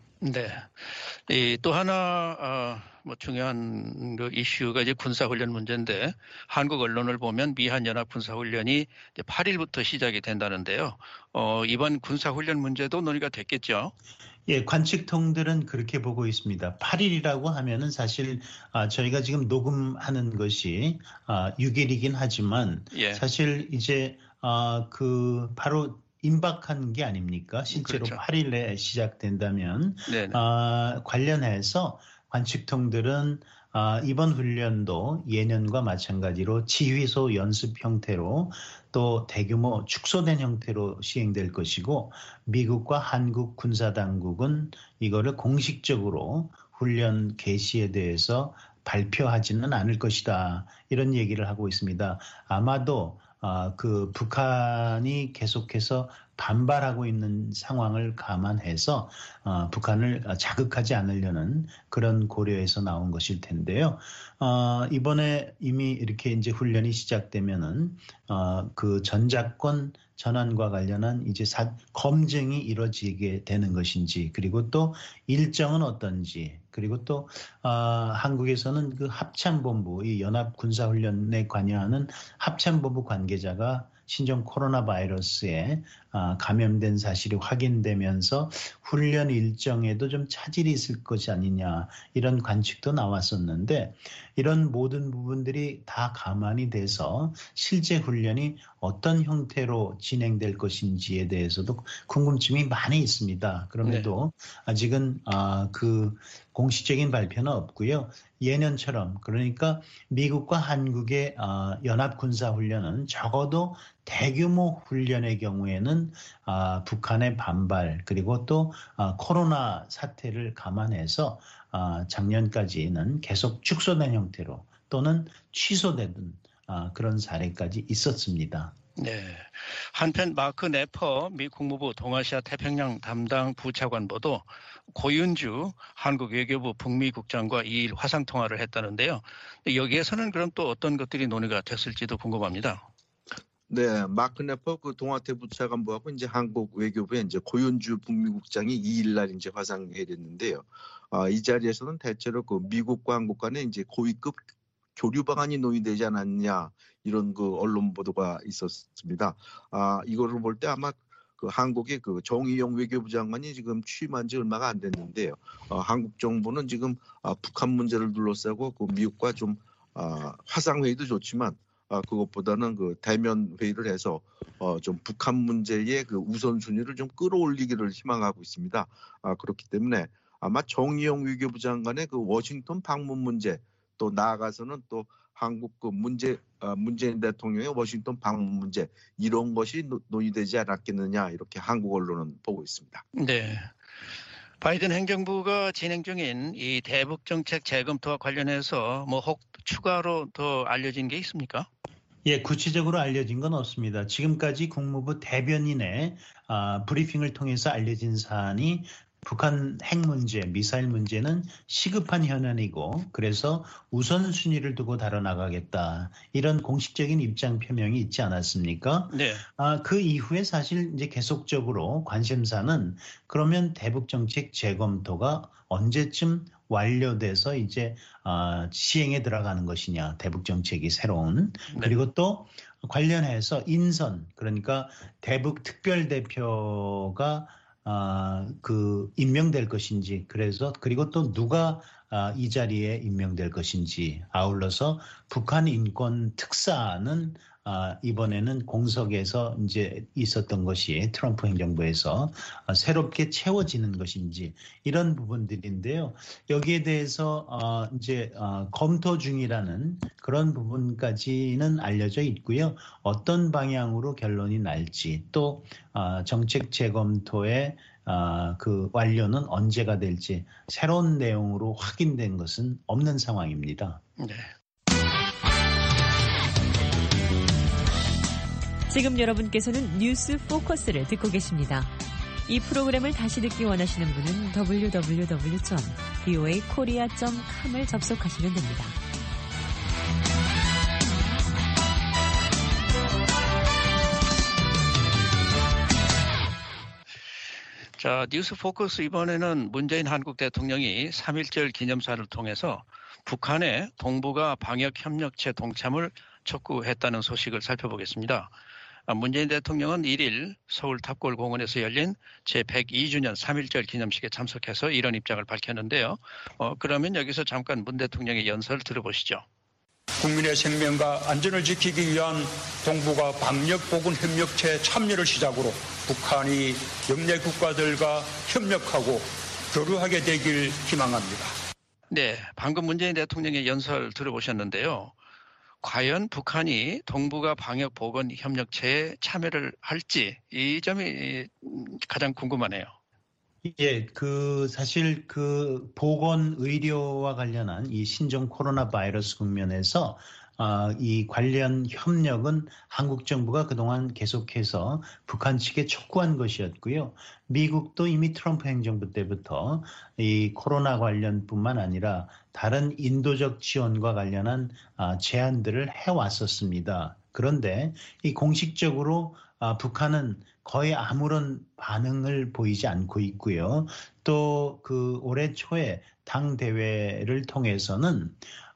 네. 또 하나 뭐 중요한 그 이슈가 이제 군사훈련 문제인데 한국 언론을 보면 미한 연합 군사훈련이 이제 8일부터 시작이 된다는데요. 이번 군사훈련 문제도 논의가 됐겠죠? 예, 관측통들은 그렇게 보고 있습니다. 8일이라고 하면은 사실 저희가 지금 녹음하는 것이 6일이긴 하지만 예. 사실 이제 그 바로 임박한 게 아닙니까? 실제로 그렇죠. 8일에 시작된다면 네네. 관련해서 관측통들은 이번 훈련도 예년과 마찬가지로 지휘소 연습 형태로 또 대규모 축소된 형태로 시행될 것이고 미국과 한국 군사당국은 이거를 공식적으로 훈련 개시에 대해서 발표하지는 않을 것이다. 이런 얘기를 하고 있습니다. 아마도 그 북한이 계속해서 반발하고 있는 상황을 감안해서 북한을 자극하지 않으려는 그런 고려에서 나온 것일 텐데요. 이번에 이미 이렇게 이제 훈련이 시작되면은 그 전작권 전환과 관련한 이제 검증이 이루어지게 되는 것인지 그리고 또 일정은 어떤지 그리고 또 한국에서는 그 합참본부 이 연합군사훈련에 관여하는 합참본부 관계자가 신종 코로나 바이러스에 감염된 사실이 확인되면서 훈련 일정에도 좀 차질이 있을 것이 아니냐 이런 관측도 나왔었는데 이런 모든 부분들이 다 감안이 돼서 실제 훈련이 어떤 형태로 진행될 것인지에 대해서도 궁금증이 많이 있습니다. 그럼에도 아직은 그 공식적인 발표는 없고요. 예년처럼 그러니까 미국과 한국의 연합군사훈련은 적어도 대규모 훈련의 경우에는 북한의 반발 그리고 또 코로나 사태를 감안해서 작년까지는 계속 축소된 형태로 또는 취소되던 그런 사례까지 있었습니다. 네. 한편 마크 네퍼 미 국무부 동아시아 태평양 담당 부차관보도 고윤주 한국 외교부 북미 국장과 2일 화상 통화를 했다는데요. 여기에서는 그럼 또 어떤 것들이 논의가 됐을지도 궁금합니다. 네, 마크 네퍼 그 동아태 부차관보하고 이제 한국 외교부의 이제 고윤주 북미 국장이 2일 날 이제 화상회의를 했는데요. 이 자리에서는 대체로 그 미국과 한국 간에 이제 고위급 교류 방안이 논의되지 않았냐 이런 그 언론 보도가 있었습니다. 이거를 볼 때 아마 그 한국의 그 정의용 외교부 장관이 지금 취임한 지 얼마가 안 됐는데요. 한국 정부는 지금 북한 문제를 둘러싸고 그 미국과 좀 화상 회의도 좋지만 그것보다는 그 대면 회의를 해서 좀 북한 문제의 그 우선순위를 좀 끌어올리기를 희망하고 있습니다. 그렇기 때문에 아마 정의용 외교부 장관의 그 워싱턴 방문 문제 또 나아가서는 또 한국 그 문재인 대통령의 워싱턴 방문 문제 이런 것이 논의되지 않았겠느냐 이렇게 한국 언론은 보고 있습니다. 네. 바이든 행정부가 진행 중인 이 대북 정책 재검토와 관련해서 뭐 혹 추가로 더 알려진 게 있습니까? 예, 구체적으로 알려진 건 없습니다. 지금까지 국무부 대변인의 브리핑을 통해서 알려진 사안이 북한 핵 문제, 미사일 문제는 시급한 현안이고 그래서 우선순위를 두고 다뤄나가겠다. 이런 공식적인 입장 표명이 있지 않았습니까? 네. 그 이후에 사실 이제 계속적으로 관심사는 그러면 대북 정책 재검토가 언제쯤 완료돼서 이제 시행에 들어가는 것이냐. 대북 정책이 새로운. 네. 그리고 또 관련해서 인선, 그러니까 대북 특별대표가 그 임명될 것인지 그리고 또 누가 이 자리에 임명될 것인지 아울러서 북한 인권 특사는 이번에는 공석에서 이제 있었던 것이 트럼프 행정부에서 새롭게 채워지는 것인지 이런 부분들인데요. 여기에 대해서 이제 검토 중이라는 그런 부분까지는 알려져 있고요. 어떤 방향으로 결론이 날지 또 정책 재검토의 그 완료는 언제가 될지 새로운 내용으로 확인된 것은 없는 상황입니다. 네. 지금 여러분께서는 뉴스 포커스를 듣고 계십니다. 이 프로그램을 다시 듣기 원하시는 분은 www.voakorea.com을 접속하시면 됩니다. 자, 뉴스 포커스 이번에는 문재인 한국 대통령이 3.1절 기념사를 통해서 북한의 동북아 방역협력체 동참을 촉구했다는 소식을 살펴보겠습니다. 문재인 대통령은 1일 서울 탑골공원에서 열린 제102주년 3.1절 기념식에 참석해서 이런 입장을 밝혔는데요. 그러면 여기서 잠깐 문 대통령의 연설을 들어보시죠. 국민의 생명과 안전을 지키기 위한 동북아 방역보건협력체 참여를 시작으로 북한이 영내 국가들과 협력하고 교류하게 되길 희망합니다. 네, 방금 문재인 대통령의 연설 들어보셨는데요. 과연 북한이 동북아 방역보건협력체에 참여를 할지 이 점이 가장 궁금하네요. 예, 사실 보건 의료와 관련한 이 신종 코로나 바이러스 국면에서 이 관련 협력은 한국 정부가 그동안 계속해서 북한 측에 촉구한 것이었고요. 미국도 이미 트럼프 행정부 때부터 이 코로나 관련뿐만 아니라 다른 인도적 지원과 관련한 제안들을 해왔었습니다. 그런데 이 공식적으로 북한은 거의 아무런 반응을 보이지 않고 있고요. 또 올해 초에 당 대회를 통해서는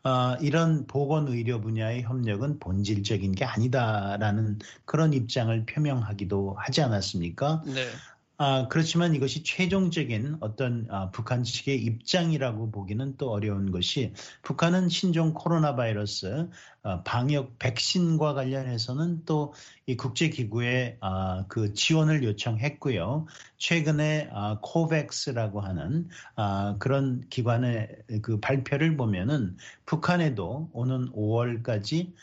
이런 보건의료 분야의 협력은 본질적인 게 아니다라는 그런 입장을 표명하기도 하지 않았습니까? 네. 그렇지만 이것이 최종적인 어떤 북한 측의 입장이라고 보기는 또 어려운 것이 북한은 신종 코로나 바이러스 방역 백신과 관련해서는 또 이 국제기구에 그 지원을 요청했고요. 최근에 코백스라고 하는 그런 기관의 그 발표를 보면은 북한에도 오는 5월까지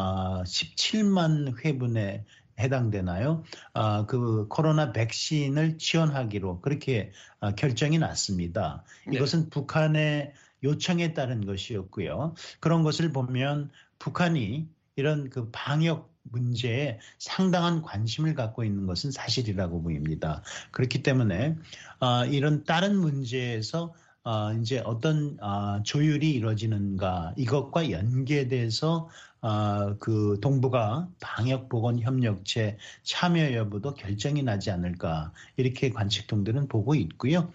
17만 회분에 해당되나요? 그 코로나 백신을 지원하기로 그렇게 결정이 났습니다. 네. 이것은 북한의 요청에 따른 것이었고요. 그런 것을 보면 북한이 이런 그 방역 문제에 상당한 관심을 갖고 있는 것은 사실이라고 보입니다. 그렇기 때문에 이런 다른 문제에서 이제 어떤 조율이 이루어지는가 이것과 연계돼서 그 동북아 방역보건협력체 참여 여부도 결정이 나지 않을까 이렇게 관측통들은 보고 있고요.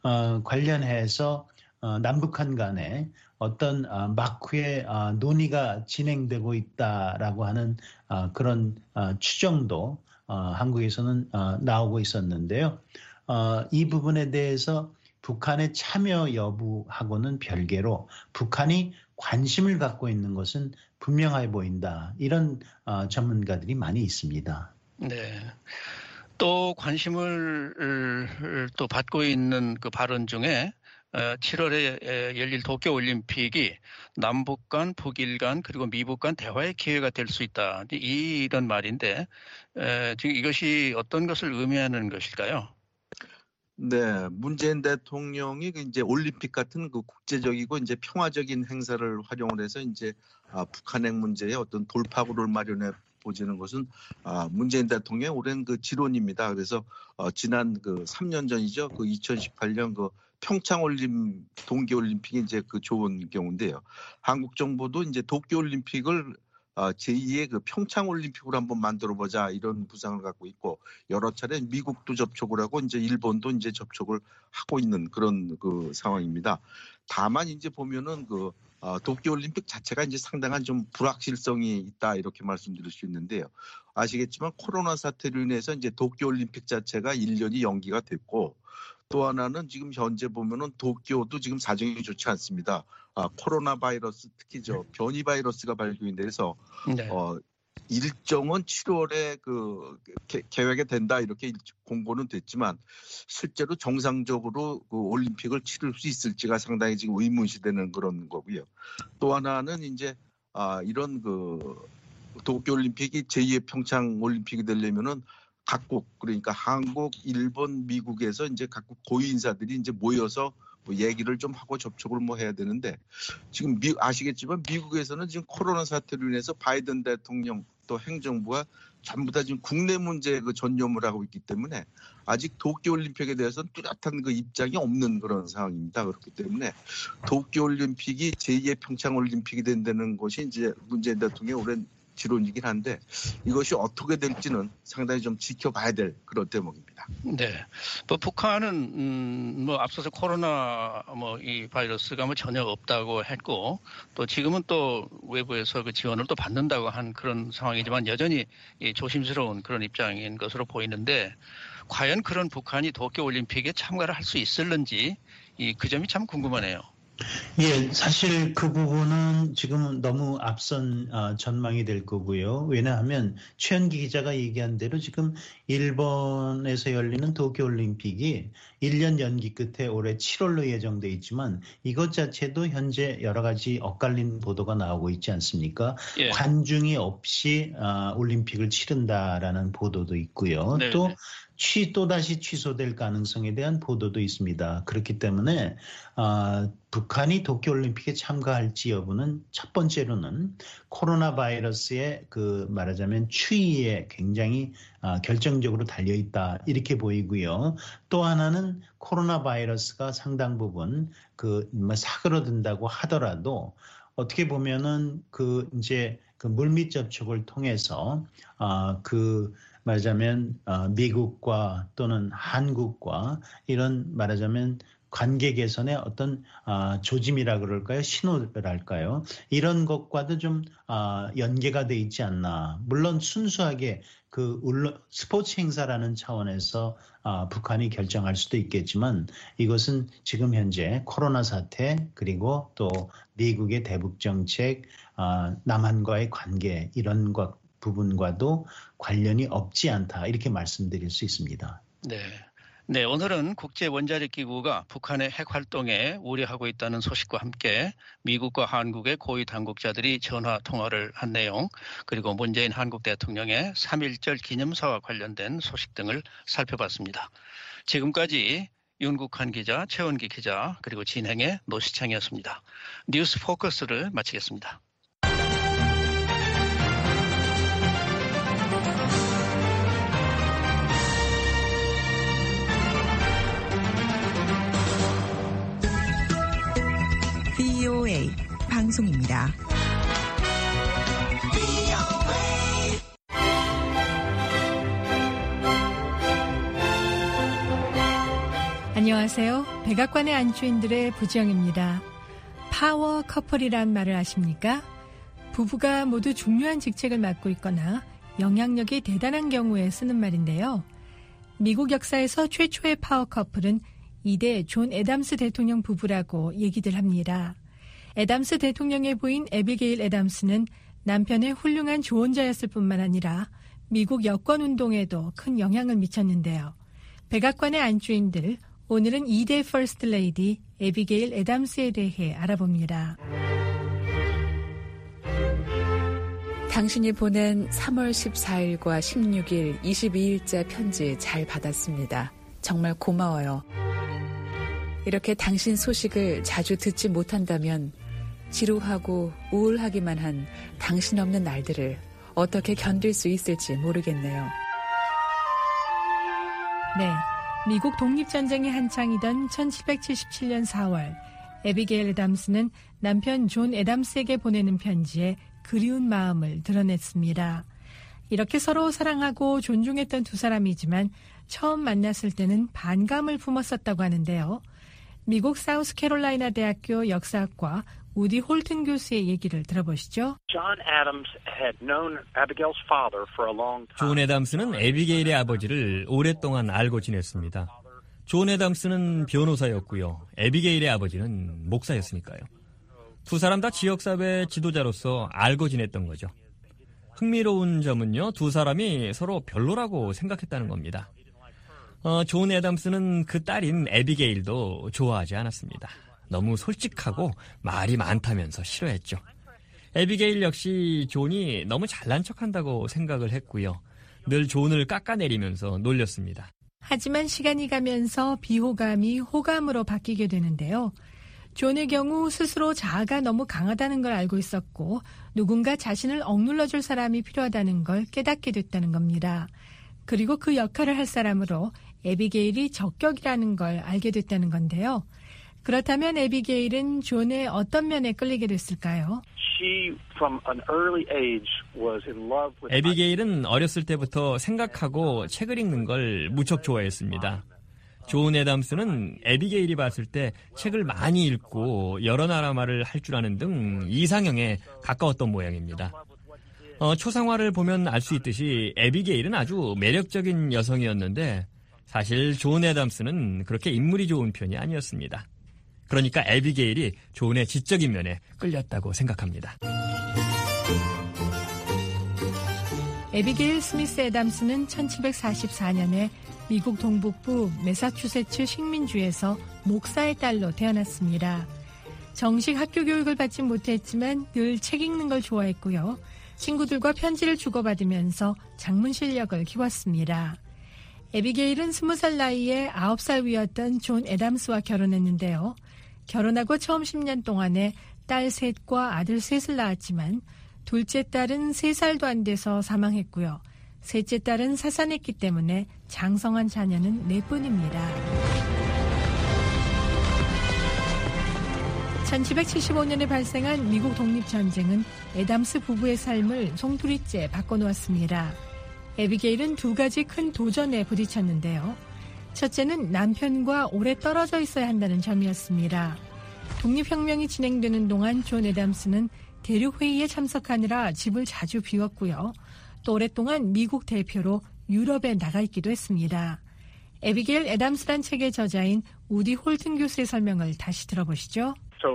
관련해서 남북한 간에 어떤 막후에 논의가 진행되고 있다라고 하는 그런 추정도 한국에서는 나오고 있었는데요. 이 부분에 대해서 북한의 참여 여부하고는 별개로 북한이 관심을 갖고 있는 것은 분명해 보인다. 이런 전문가들이 많이 있습니다. 네. 또 관심을 또 받고 있는 그 발언 중에 7월에 열릴 도쿄올림픽이 남북 간, 북일 간, 그리고 미북 간 대화의 기회가 될 수 있다. 이런 말인데 지금 이것이 어떤 것을 의미하는 것일까요? 네, 문재인 대통령이 이제 올림픽 같은 그 국제적이고 이제 평화적인 행사를 활용을 해서 이제 북한 핵 문제에 어떤 돌파구를 마련해 보지는 것은 문재인 대통령의 오랜 그 지론입니다. 그래서 지난 그 3년 전이죠. 그 2018년 그 평창 동계올림픽이 이제 그 좋은 경우인데요. 한국 정부도 이제 도쿄올림픽을 제2의 그 평창올림픽으로 한번 만들어보자 이런 부상을 갖고 있고 여러 차례 미국도 접촉을 하고 이제 일본도 이제 접촉을 하고 있는 그런 그 상황입니다. 다만 이제 보면은 그 도쿄올림픽 자체가 이제 상당한 좀 불확실성이 있다 이렇게 말씀드릴 수 있는데요. 아시겠지만 코로나 사태로 인해서 이제 도쿄올림픽 자체가 1년이 연기가 됐고 또 하나는 지금 현재 보면은 도쿄도 지금 사정이 좋지 않습니다. 코로나 바이러스 특히 변이 바이러스가 발견이 돼서 네. 일정은 7월에 그 계획이 된다 이렇게 공고는 됐지만 실제로 정상적으로 그 올림픽을 치를 수 있을지가 상당히 지금 의문시되는 그런 거고요. 또 하나는 이제 이런 그 도쿄올림픽이 제2의 평창올림픽이 되려면은 각국 그러니까 한국, 일본, 미국에서 이제 각국 고위 인사들이 이제 모여서 뭐 얘기를 좀 하고 접촉을 뭐 해야 되는데 지금 아시겠지만 미국에서는 지금 코로나 사태로 인해서 바이든 대통령 또 행정부가 전부 다 지금 국내 문제에 그 전념을 하고 있기 때문에 아직 도쿄올림픽에 대해서는 뚜렷한 그 입장이 없는 그런 상황입니다. 그렇기 때문에 도쿄올림픽이 제2의 평창올림픽이 된다는 것이 이제 문재인 대통령의 오랜 지론이긴 한데 이것이 어떻게 될지는 상당히 좀 지켜봐야 될 그런 대목입니다. 네, 뭐 북한은 뭐 앞서서 코로나 이 바이러스가 전혀 없다고 했고 또 지금은 또 외부에서 그 지원을 또 받는다고 한 그런 상황이지만 여전히 조심스러운 그런 입장인 것으로 보이는데 과연 그런 북한이 도쿄올림픽에 참가를 할 수 있을는지 그 점이 참 궁금하네요. 예, 사실 그 부분은 지금 너무 앞선 전망이 될 거고요. 왜냐하면 최현기 기자가 얘기한 대로 지금 일본에서 열리는 도쿄올림픽이 1년 연기 끝에 올해 7월로 예정돼 있지만 이것 자체도 현재 여러 가지 엇갈린 보도가 나오고 있지 않습니까? 예. 관중이 없이 올림픽을 치른다라는 보도도 있고요. 네네. 또다시 취소될 가능성에 대한 보도도 있습니다. 그렇기 때문에 북한이 도쿄올림픽에 참가할지 여부는 첫 번째로는 코로나 바이러스의 말하자면 추이에 굉장히 결정적으로 달려있다 이렇게 보이고요. 또 하나는 코로나 바이러스가 상당 부분 사그러든다고 하더라도 어떻게 보면은 이제 물밑 접촉을 통해서 말하자면 미국과 또는 한국과 이런 말하자면 관계 개선의 어떤 조짐이라 그럴까요? 신호랄까요? 이런 것과도 좀 연계가 돼 있지 않나. 물론 순수하게 스포츠 행사라는 차원에서 북한이 결정할 수도 있겠지만 이것은 지금 현재 코로나 사태 그리고 또 미국의 대북 정책, 남한과의 관계 이런 부분과도 관련이 없지 않다 이렇게 말씀드릴 수 있습니다. 네, 오늘은 국제원자력기구가 북한의 핵 활동에 우려하고 있다는 소식과 함께 미국과 한국의 고위 당국자들이 전화 통화를 한 내용 그리고 문재인 한국 대통령의 3.1절 기념사와 관련된 소식 등을 살펴봤습니다. 지금까지 윤국한 기자, 최원기 기자 그리고 진행의 노시창이었습니다. 뉴스 포커스를 마치겠습니다. VOA 방송입니다. 안녕하세요. 백악관의 안주인들의 부지영입니다. 파워 커플이란 말을 아십니까? 부부가 모두 중요한 직책을 맡고 있거나 영향력이 대단한 경우에 쓰는 말인데요. 미국 역사에서 최초의 파워 커플은 2대 존 애담스 대통령 부부라고 얘기들 합니다. 애담스 대통령의 부인 애비게일 애담스는 남편의 훌륭한 조언자였을 뿐만 아니라 미국 여권운동에도 큰 영향을 미쳤는데요. 백악관의 안주인들, 오늘은 2대 퍼스트 레이디 애비게일 애담스에 대해 알아봅니다. 당신이 보낸 3월 14일과 16일, 22일째 편지 잘 받았습니다. 정말 고마워요. 이렇게 당신 소식을 자주 듣지 못한다면 지루하고 우울하기만 한 당신 없는 날들을 어떻게 견딜 수 있을지 모르겠네요. 네, 미국 독립전쟁이 한창이던 1777년 4월 애비게일 애담스는 남편 존 애담스에게 보내는 편지에 그리운 마음을 드러냈습니다. 이렇게 서로 사랑하고 존중했던 두 사람이지만 처음 만났을 때는 반감을 품었었다고 하는데요. 미국 사우스캐롤라이나 대학교 역사학과 우디 홀튼 교수의 얘기를 들어보시죠. 존 애담스는 애비게일의 아버지를 오랫동안 알고 지냈습니다. 존 애담스는 변호사였고요. 애비게일의 아버지는 목사였으니까요. 두 사람 다 지역사회 지도자로서 알고 지냈던 거죠. 흥미로운 점은요, 두 사람이 서로 별로라고 생각했다는 겁니다. 존 애담스는 그 딸인 애비게일도 좋아하지 않았습니다. 너무 솔직하고 말이 많다면서 싫어했죠. 애비게일 역시 존이 너무 잘난 척한다고 생각을 했고요. 늘 존을 깎아내리면서 놀렸습니다. 하지만 시간이 가면서 비호감이 호감으로 바뀌게 되는데요. 존의 경우 스스로 자아가 너무 강하다는 걸 알고 있었고 누군가 자신을 억눌러줄 사람이 필요하다는 걸 깨닫게 됐다는 겁니다. 그리고 그 역할을 할 사람으로 에비게일이 적격이라는 걸 알게 됐다는 건데요. 그렇다면 에비게일은 존의 어떤 면에 끌리게 됐을까요? 에비게일은 어렸을 때부터 생각하고 책을 읽는 걸 무척 좋아했습니다. 존 애담스는 에비게일이 봤을 때 책을 많이 읽고 여러 나라 말을 할 줄 아는 등 이상형에 가까웠던 모양입니다. 초상화를 보면 알 수 있듯이 에비게일은 아주 매력적인 여성이었는데 사실 존 애담스는 그렇게 인물이 좋은 편이 아니었습니다. 그러니까 에비게일이 존의 지적인 면에 끌렸다고 생각합니다. 에비게일 스미스 애담스는 1744년에 미국 동북부 매사추세츠 식민주에서 목사의 딸로 태어났습니다. 정식 학교 교육을 받진 못했지만 늘 책 읽는 걸 좋아했고요. 친구들과 편지를 주고받으면서 작문 실력을 키웠습니다. 에비게일은 20살 나이에 9살 위였던 존 애담스와 결혼했는데요. 결혼하고 처음 10년 동안에 딸 3과 아들 3을 낳았지만 둘째 딸은 3살도 안 돼서 사망했고요. 셋째 딸은 사산했기 때문에 장성한 자녀는 4분입니다. 1775년에 발생한 미국 독립전쟁은 애담스 부부의 삶을 송두리째 바꿔놓았습니다. 에비게일은 2가지 큰 도전에 부딪혔는데요. 첫째는 남편과 오래 떨어져 있어야 한다는 점이었습니다. 독립혁명이 진행되는 동안 존 애담스는 대륙회의에 참석하느라 집을 자주 비웠고요. 또 오랫동안 미국 대표로 유럽에 나가 있기도 했습니다. 에비게일 애담스란 책의 저자인 우디 홀튼 교수의 설명을 다시 들어보시죠.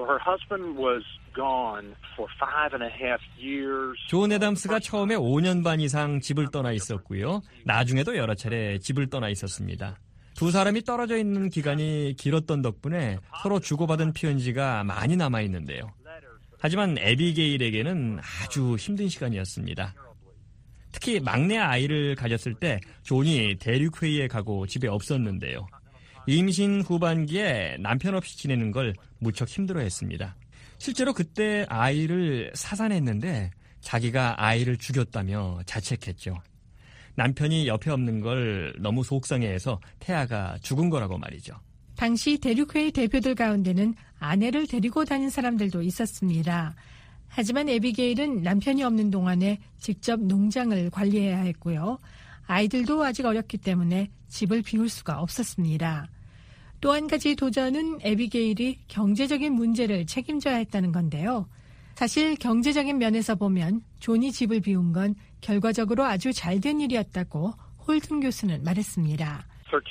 존 애담스가 처음에 5년 반 이상 집을 떠나 있었고요. 나중에도 여러 차례 집을 떠나 있었습니다. 두 사람이 떨어져 있는 기간이 길었던 덕분에 서로 주고받은 편지가 많이 남아있는데요. 하지만 에비게일에게는 아주 힘든 시간이었습니다. 특히 막내 아이를 가졌을 때 존이 대륙회의에 가고 집에 없었는데요. 임신 후반기에 남편 없이 지내는 걸 무척 힘들어했습니다. 실제로 그때 아이를 사산했는데 자기가 아이를 죽였다며 자책했죠. 남편이 옆에 없는 걸 너무 속상해해서 태아가 죽은 거라고 말이죠. 당시 대륙회의 대표들 가운데는 아내를 데리고 다닌 사람들도 있었습니다. 하지만 에비게일은 남편이 없는 동안에 직접 농장을 관리해야 했고요. 아이들도 아직 어렸기 때문에 집을 비울 수가 없었습니다. 또 한 가지 도전은 에비게일이 경제적인 문제를 책임져야 했다는 건데요. 사실 경제적인 면에서 보면 존이 집을 비운 건 결과적으로 아주 잘된 일이었다고 홀튼 교수는 말했습니다.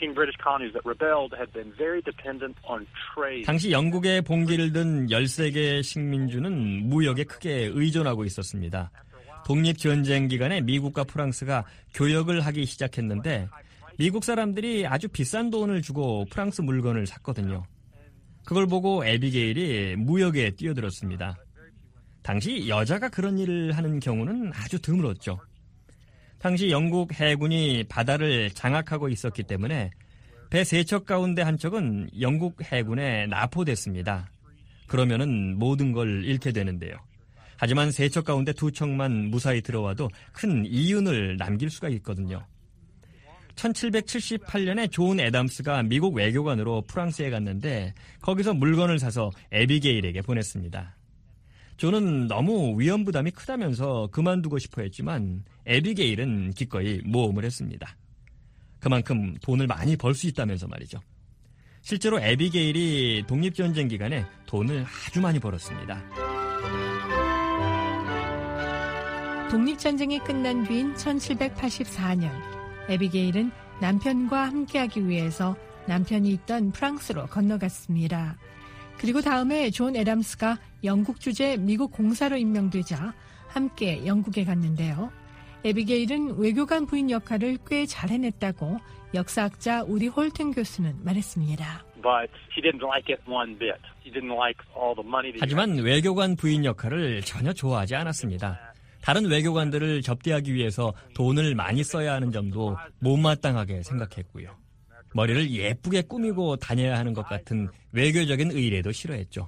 당시 영국의 봉기를 든 13개 식민주는 무역에 크게 의존하고 있었습니다. 독립전쟁 기간에 미국과 프랑스가 교역을 하기 시작했는데 미국 사람들이 아주 비싼 돈을 주고 프랑스 물건을 샀거든요. 그걸 보고 에비게일이 무역에 뛰어들었습니다. 당시 여자가 그런 일을 하는 경우는 아주 드물었죠. 당시 영국 해군이 바다를 장악하고 있었기 때문에 배 3척 가운데 한 척은 영국 해군에 납포됐습니다. 그러면은 모든 걸 잃게 되는데요. 하지만 3척 가운데 2척만 무사히 들어와도 큰 이윤을 남길 수가 있거든요. 1778년에 존 애담스가 미국 외교관으로 프랑스에 갔는데 거기서 물건을 사서 에비게일에게 보냈습니다. 존은 너무 위험 부담이 크다면서 그만두고 싶어 했지만 에비게일은 기꺼이 모험을 했습니다. 그만큼 돈을 많이 벌 수 있다면서 말이죠. 실제로 에비게일이 독립전쟁 기간에 돈을 아주 많이 벌었습니다. 독립전쟁이 끝난 뒤인 1784년 에비게일은 남편과 함께하기 위해서 남편이 있던 프랑스로 건너갔습니다. 그리고 다음에 존 애담스가 영국 주재 미국 공사로 임명되자 함께 영국에 갔는데요. 에비게일은 외교관 부인 역할을 꽤 잘 해냈다고 역사학자 우디 홀튼 교수는 말했습니다. 하지만 외교관 부인 역할을 전혀 좋아하지 않았습니다. 다른 외교관들을 접대하기 위해서 돈을 많이 써야 하는 점도 못마땅하게 생각했고요. 머리를 예쁘게 꾸미고 다녀야 하는 것 같은 외교적인 의례도 싫어했죠.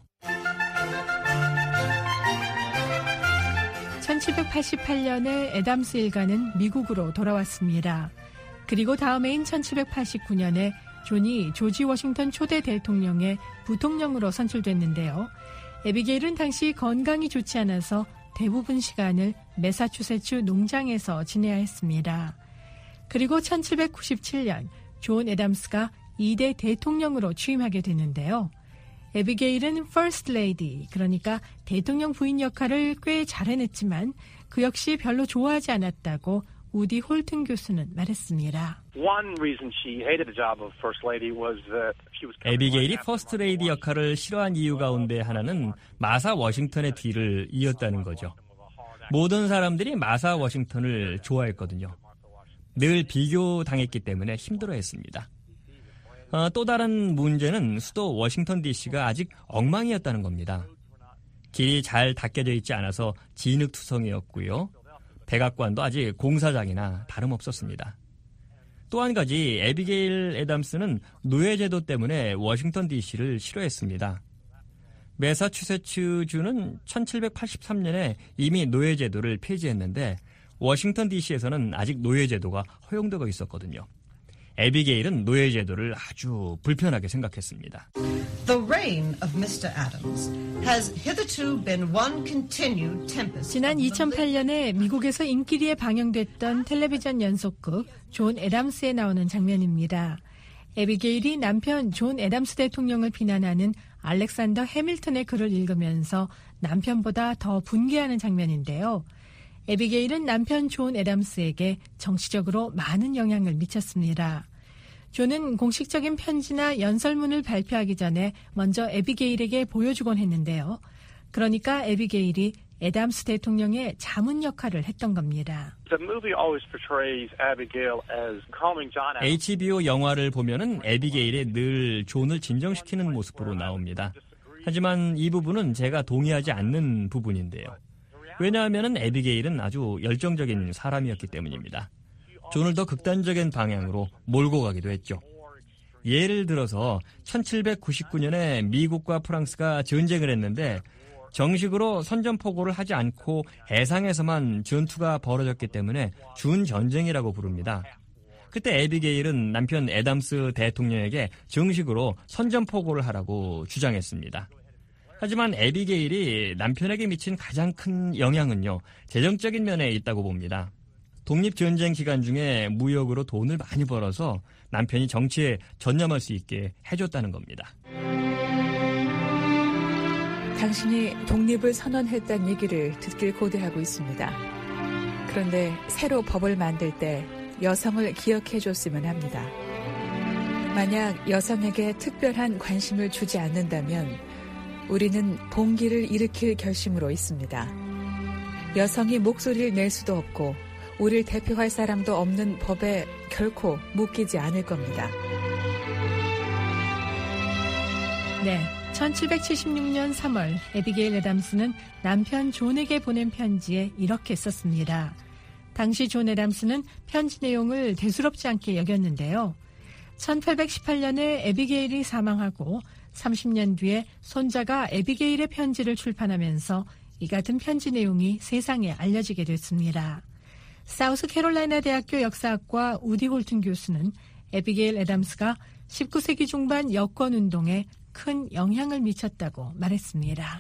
1788년에 애담스 일가는 미국으로 돌아왔습니다. 그리고 다음해인 1789년에 존이 조지 워싱턴 초대 대통령의 부통령으로 선출됐는데요. 애비게일은 당시 건강이 좋지 않아서 대부분 시간을 매사추세츠 농장에서 지내야 했습니다. 그리고 1797년 존 애담스가 2대 대통령으로 취임하게 됐는데요. 애비게일은 First Lady, 그러니까 대통령 부인 역할을 꽤 잘 해냈지만 그 역시 별로 좋아하지 않았다고 우디 홀튼 교수는 말했습니다. 애비게일이 퍼스트 레이디 역할을 싫어한 이유 가운데 하나는 마사 워싱턴의 뒤를 이었다는 거죠. 모든 사람들이 마사 워싱턴을 좋아했거든요. 늘 비교당했기 때문에 힘들어했습니다. 또 다른 문제는 수도 워싱턴 DC가 아직 엉망이었다는 겁니다. 길이 잘 닦여져 있지 않아서 진흙투성이었고요. 백악관도 아직 공사장이나 다름없었습니다. 또 한 가지 애비게일 애담스는 노예제도 때문에 워싱턴 DC를 싫어했습니다. 매사추세츠주는 1783년에 이미 노예제도를 폐지했는데 워싱턴 DC에서는 아직 노예제도가 허용되고 있었거든요. 애비게일은 노예제도를 아주 불편하게 생각했습니다. The reign of Mr. Adams has hitherto been one continued tempest. 지난 2008년에 미국에서 인기리에 방영됐던 텔레비전 연속극 존 애담스에 나오는 장면입니다. 애비게일이 남편 존 애담스 대통령을 비난하는 알렉산더 해밀턴의 글을 읽으면서 남편보다 더 분개하는 장면인데요. 애비게일은 남편 존 애담스에게 정치적으로 많은 영향을 미쳤습니다. 존은 공식적인 편지나 연설문을 발표하기 전에 먼저 애비게일에게 보여주곤 했는데요. 그러니까 애비게일이 애담스 대통령의 자문 역할을 했던 겁니다. HBO 영화를 보면은 애비게일이 늘 존을 진정시키는 모습으로 나옵니다. 하지만 이 부분은 제가 동의하지 않는 부분인데요. 왜냐하면 애비게일은 아주 열정적인 사람이었기 때문입니다. 존을 더 극단적인 방향으로 몰고 가기도 했죠. 예를 들어서 1799년에 미국과 프랑스가 전쟁을 했는데 정식으로 선전포고를 하지 않고 해상에서만 전투가 벌어졌기 때문에 준전쟁이라고 부릅니다. 그때 애비게일은 남편 애담스 대통령에게 정식으로 선전포고를 하라고 주장했습니다. 하지만 애비게일이 남편에게 미친 가장 큰 영향은요, 재정적인 면에 있다고 봅니다. 독립전쟁 기간 중에 무역으로 돈을 많이 벌어서 남편이 정치에 전념할 수 있게 해줬다는 겁니다. 당신이 독립을 선언했다는 얘기를 듣길 고대하고 있습니다. 그런데 새로 법을 만들 때 여성을 기억해줬으면 합니다. 만약 여성에게 특별한 관심을 주지 않는다면 우리는 봉기를 일으킬 결심으로 있습니다. 여성이 목소리를 낼 수도 없고 우리를 대표할 사람도 없는 법에 결코 묶이지 않을 겁니다. 네, 1776년 3월 애비게일 애담스는 남편 존에게 보낸 편지에 이렇게 썼습니다. 당시 존 애담스는 편지 내용을 대수롭지 않게 여겼는데요. 1818년에 애비게일이 사망하고 30년 뒤에 손자가 애비게일의 편지를 출판하면서 이 같은 편지 내용이 세상에 알려지게 됐습니다. 사우스캐롤라이나 대학교 역사학과 우디 홀튼 교수는 애비게일 애담스가 19세기 중반 여권운동에 큰 영향을 미쳤다고 말했습니다.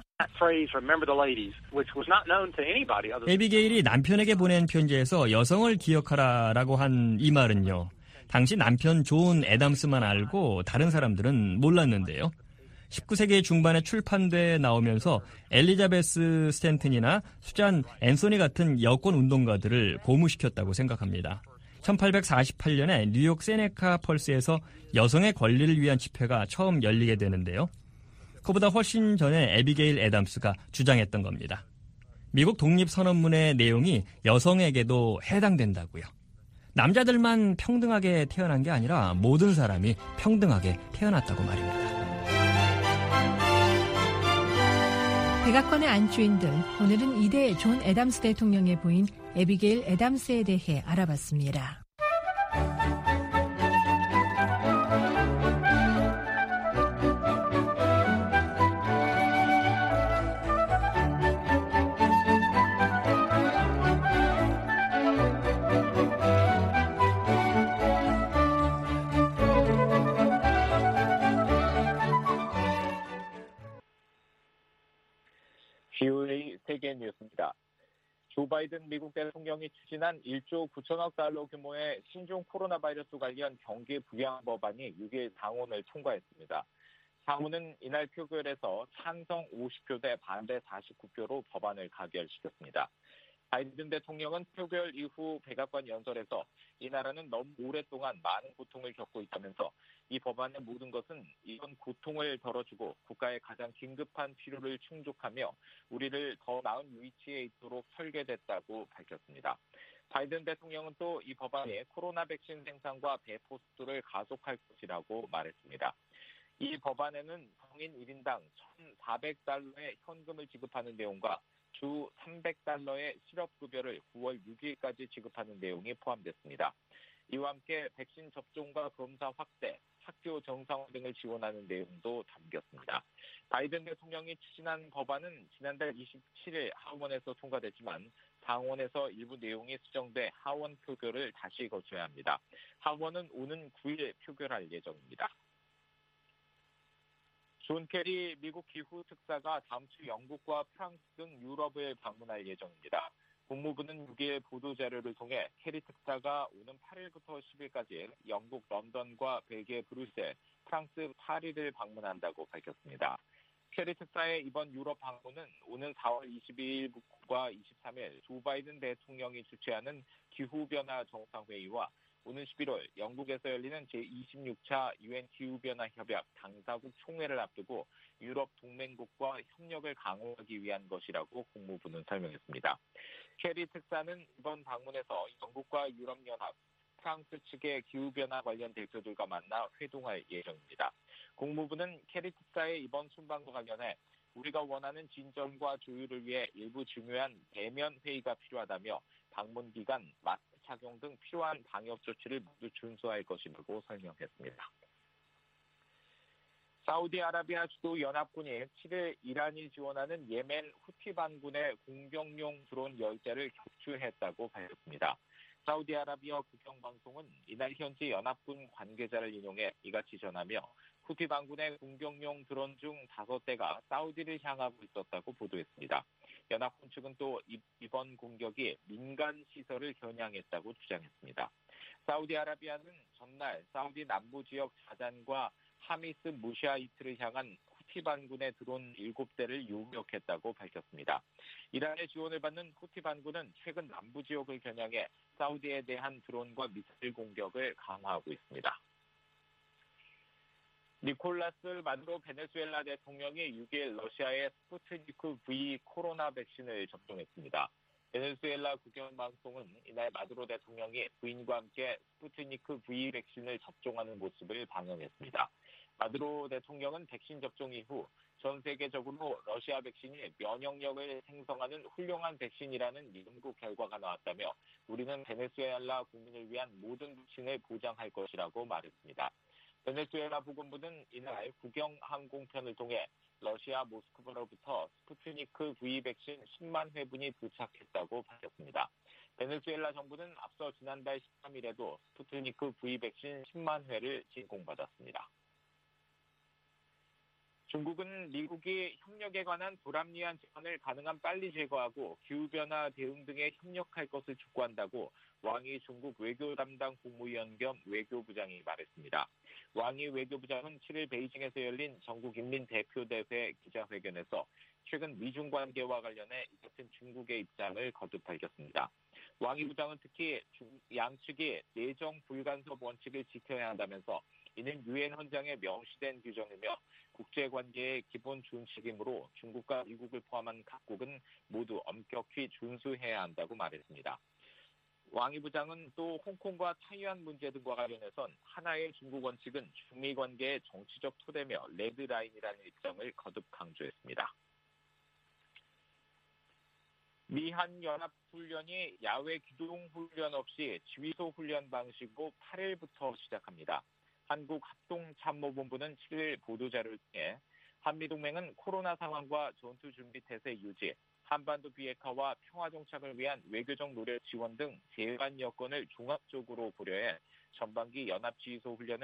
애비게일이 남편에게 보낸 편지에서 여성을 기억하라라고 한 이 말은요, 당시 남편 존 애담스만 알고 다른 사람들은 몰랐는데요. 19세기 중반에 출판돼 나오면서 엘리자베스 스탠튼이나 수잔 앤소니 같은 여권 운동가들을 고무시켰다고 생각합니다. 1848년에 뉴욕 세네카 펄스에서 여성의 권리를 위한 집회가 처음 열리게 되는데요. 그보다 훨씬 전에 애비게일 애담스가 주장했던 겁니다. 미국 독립선언문의 내용이 여성에게도 해당된다고요. 남자들만 평등하게 태어난 게 아니라 모든 사람이 평등하게 태어났다고 말입니다. 백악관의 안주인들, 오늘은 2대 존 애담스 대통령의 부인 애비게일 애담스에 대해 알아봤습니다. VOA 세계 뉴스입니다. 조 바이든 미국 대통령이 추진한 1조 9천억 달러 규모의 신종 코로나 바이러스 관련 경기 부양 법안이 6일 상원을 통과했습니다. 상원은 이날 표결에서 찬성 50표 대 반대 49표로 법안을 가결시켰습니다. 바이든 대통령은 표결 이후 백악관 연설에서 이 나라는 너무 오랫동안 많은 고통을 겪고 있다면서 이 법안의 모든 것은 이번 고통을 덜어주고 국가의 가장 긴급한 필요를 충족하며 우리를 더 나은 위치에 있도록 설계됐다고 밝혔습니다. 바이든 대통령은 또 이 법안이 코로나 백신 생산과 배포 속도를 가속할 것이라고 말했습니다. 이 법안에는 성인 1인당 1,400달러의 현금을 지급하는 내용과 주 300달러의 실업급여를 9월 6일까지 지급하는 내용이 포함됐습니다. 이와 함께 백신 접종과 검사 확대, 학교 정상화 등을 지원하는 내용도 담겼습니다. 바이든 대통령이 추진한 법안은 지난달 27일 하원에서 통과됐지만 상원에서 일부 내용이 수정돼 하원 표결을 다시 거쳐야 합니다. 하원은 오는 9일 표결할 예정입니다. 존 케리 미국 기후 특사가 다음 주 영국과 프랑스 등 유럽을 방문할 예정입니다. 국무부는 6일 보도자료를 통해 케리 특사가 오는 8일부터 10일까지 영국 런던과 벨기에 브뤼셀, 프랑스 파리를 방문한다고 밝혔습니다. 케리 특사의 이번 유럽 방문은 오는 4월 22일과 23일 조 바이든 대통령이 주최하는 기후변화 정상회의와 오는 11월 영국에서 열리는 제26차 UN 기후변화 협약 당사국 총회를 앞두고 유럽 동맹국과 협력을 강화하기 위한 것이라고 국무부는 설명했습니다. 케리 특사는 이번 방문에서 영국과 유럽연합, 프랑스 측의 기후변화 관련 대표들과 만나 회동할 예정입니다. 국무부는 케리 특사의 이번 순방과 관련해 우리가 원하는 진전과 조율을 위해 일부 중요한 대면 회의가 필요하다며 방문 기간 마스크 착용 등 필요한 방역 조치를 모두 준수할 것이라고 설명했습니다. 사우디아라비아 주도 연합군이 7일 이란이 지원하는 예멘 후티 반군의 공격용 드론 10대를 격추했다고 밝혔습니다. 사우디아라비아 국영방송은 이날 현지 연합군 관계자를 인용해 이같이 전하며 후티 반군의 공격용 드론 중 5대가 사우디를 향하고 있었다고 보도했습니다. 연합군 측은 또 이번 공격이 민간 시설을 겨냥했다고 주장했습니다. 사우디아라비아는 전날 사우디 남부 지역 자잔과 하미스 무샤이트를 향한 후티 반군의 드론 7대를 요격했다고 밝혔습니다. 이란의 지원을 받는 후티 반군은 최근 남부 지역을 겨냥해 사우디에 대한 드론과 미사일 공격을 강화하고 있습니다. 니콜라스 마두로 베네수엘라 대통령이 6일 러시아의 스푸트니크 V 코로나 백신을 접종했습니다. 베네수엘라 국영방송은 이날 마두로 대통령이 부인과 함께 스푸트니크 V 백신을 접종하는 모습을 방영했습니다. 마두로 대통령은 백신 접종 이후 전 세계적으로 러시아 백신이 면역력을 생성하는 훌륭한 백신이라는 연구 결과가 나왔다며 우리는 베네수엘라 국민을 위한 모든 백신을 보장할 것이라고 말했습니다. 베네수엘라 보건부는 이날 국영 항공편을 통해 러시아 모스크바로부터 스푸트니크 V 백신 10만 회분이 도착했다고 밝혔습니다. 베네수엘라 정부는 앞서 지난달 13일에도 스푸트니크 V 백신 10만 회를 제공받았습니다. 중국은 미국이 협력에 관한 불합리한 제안을 가능한 빨리 제거하고 기후변화 대응 등에 협력할 것을 촉구한다고 왕이 중국 외교 담당 국무위원 겸 외교부장이 말했습니다. 왕이 외교부장은 7일 베이징에서 열린 전국인민대표대회 기자회견에서 최근 미중 관계와 관련해 이 같은 중국의 입장을 거듭 밝혔습니다. 왕이 부장은 특히 양측이 내정 불간섭 원칙을 지켜야 한다면서 이는 유엔 헌장에 명시된 규정이며 국제관계의 기본 준칙이므로 중국과 미국을 포함한 각국은 모두 엄격히 준수해야 한다고 말했습니다. 왕이 부장은 또 홍콩과 타이완 문제 등과 관련해선 하나의 중국 원칙은 중미 관계의 정치적 토대며 레드라인이라는 입장을 거듭 강조했습니다. 미한 연합훈련이 야외 기동훈련 없이 지휘소 훈련 방식으로 8일부터 시작합니다. 한국합동참모본부는 7일 보도자료를 통해 한미동맹은 코로나 상황과 전투준비태세 유지, 한반도 비핵화와 평화정착을 위한 외교적 노력 지원 등 제반 여건을 종합적으로 고려해 전반기 연합지휘소 훈련을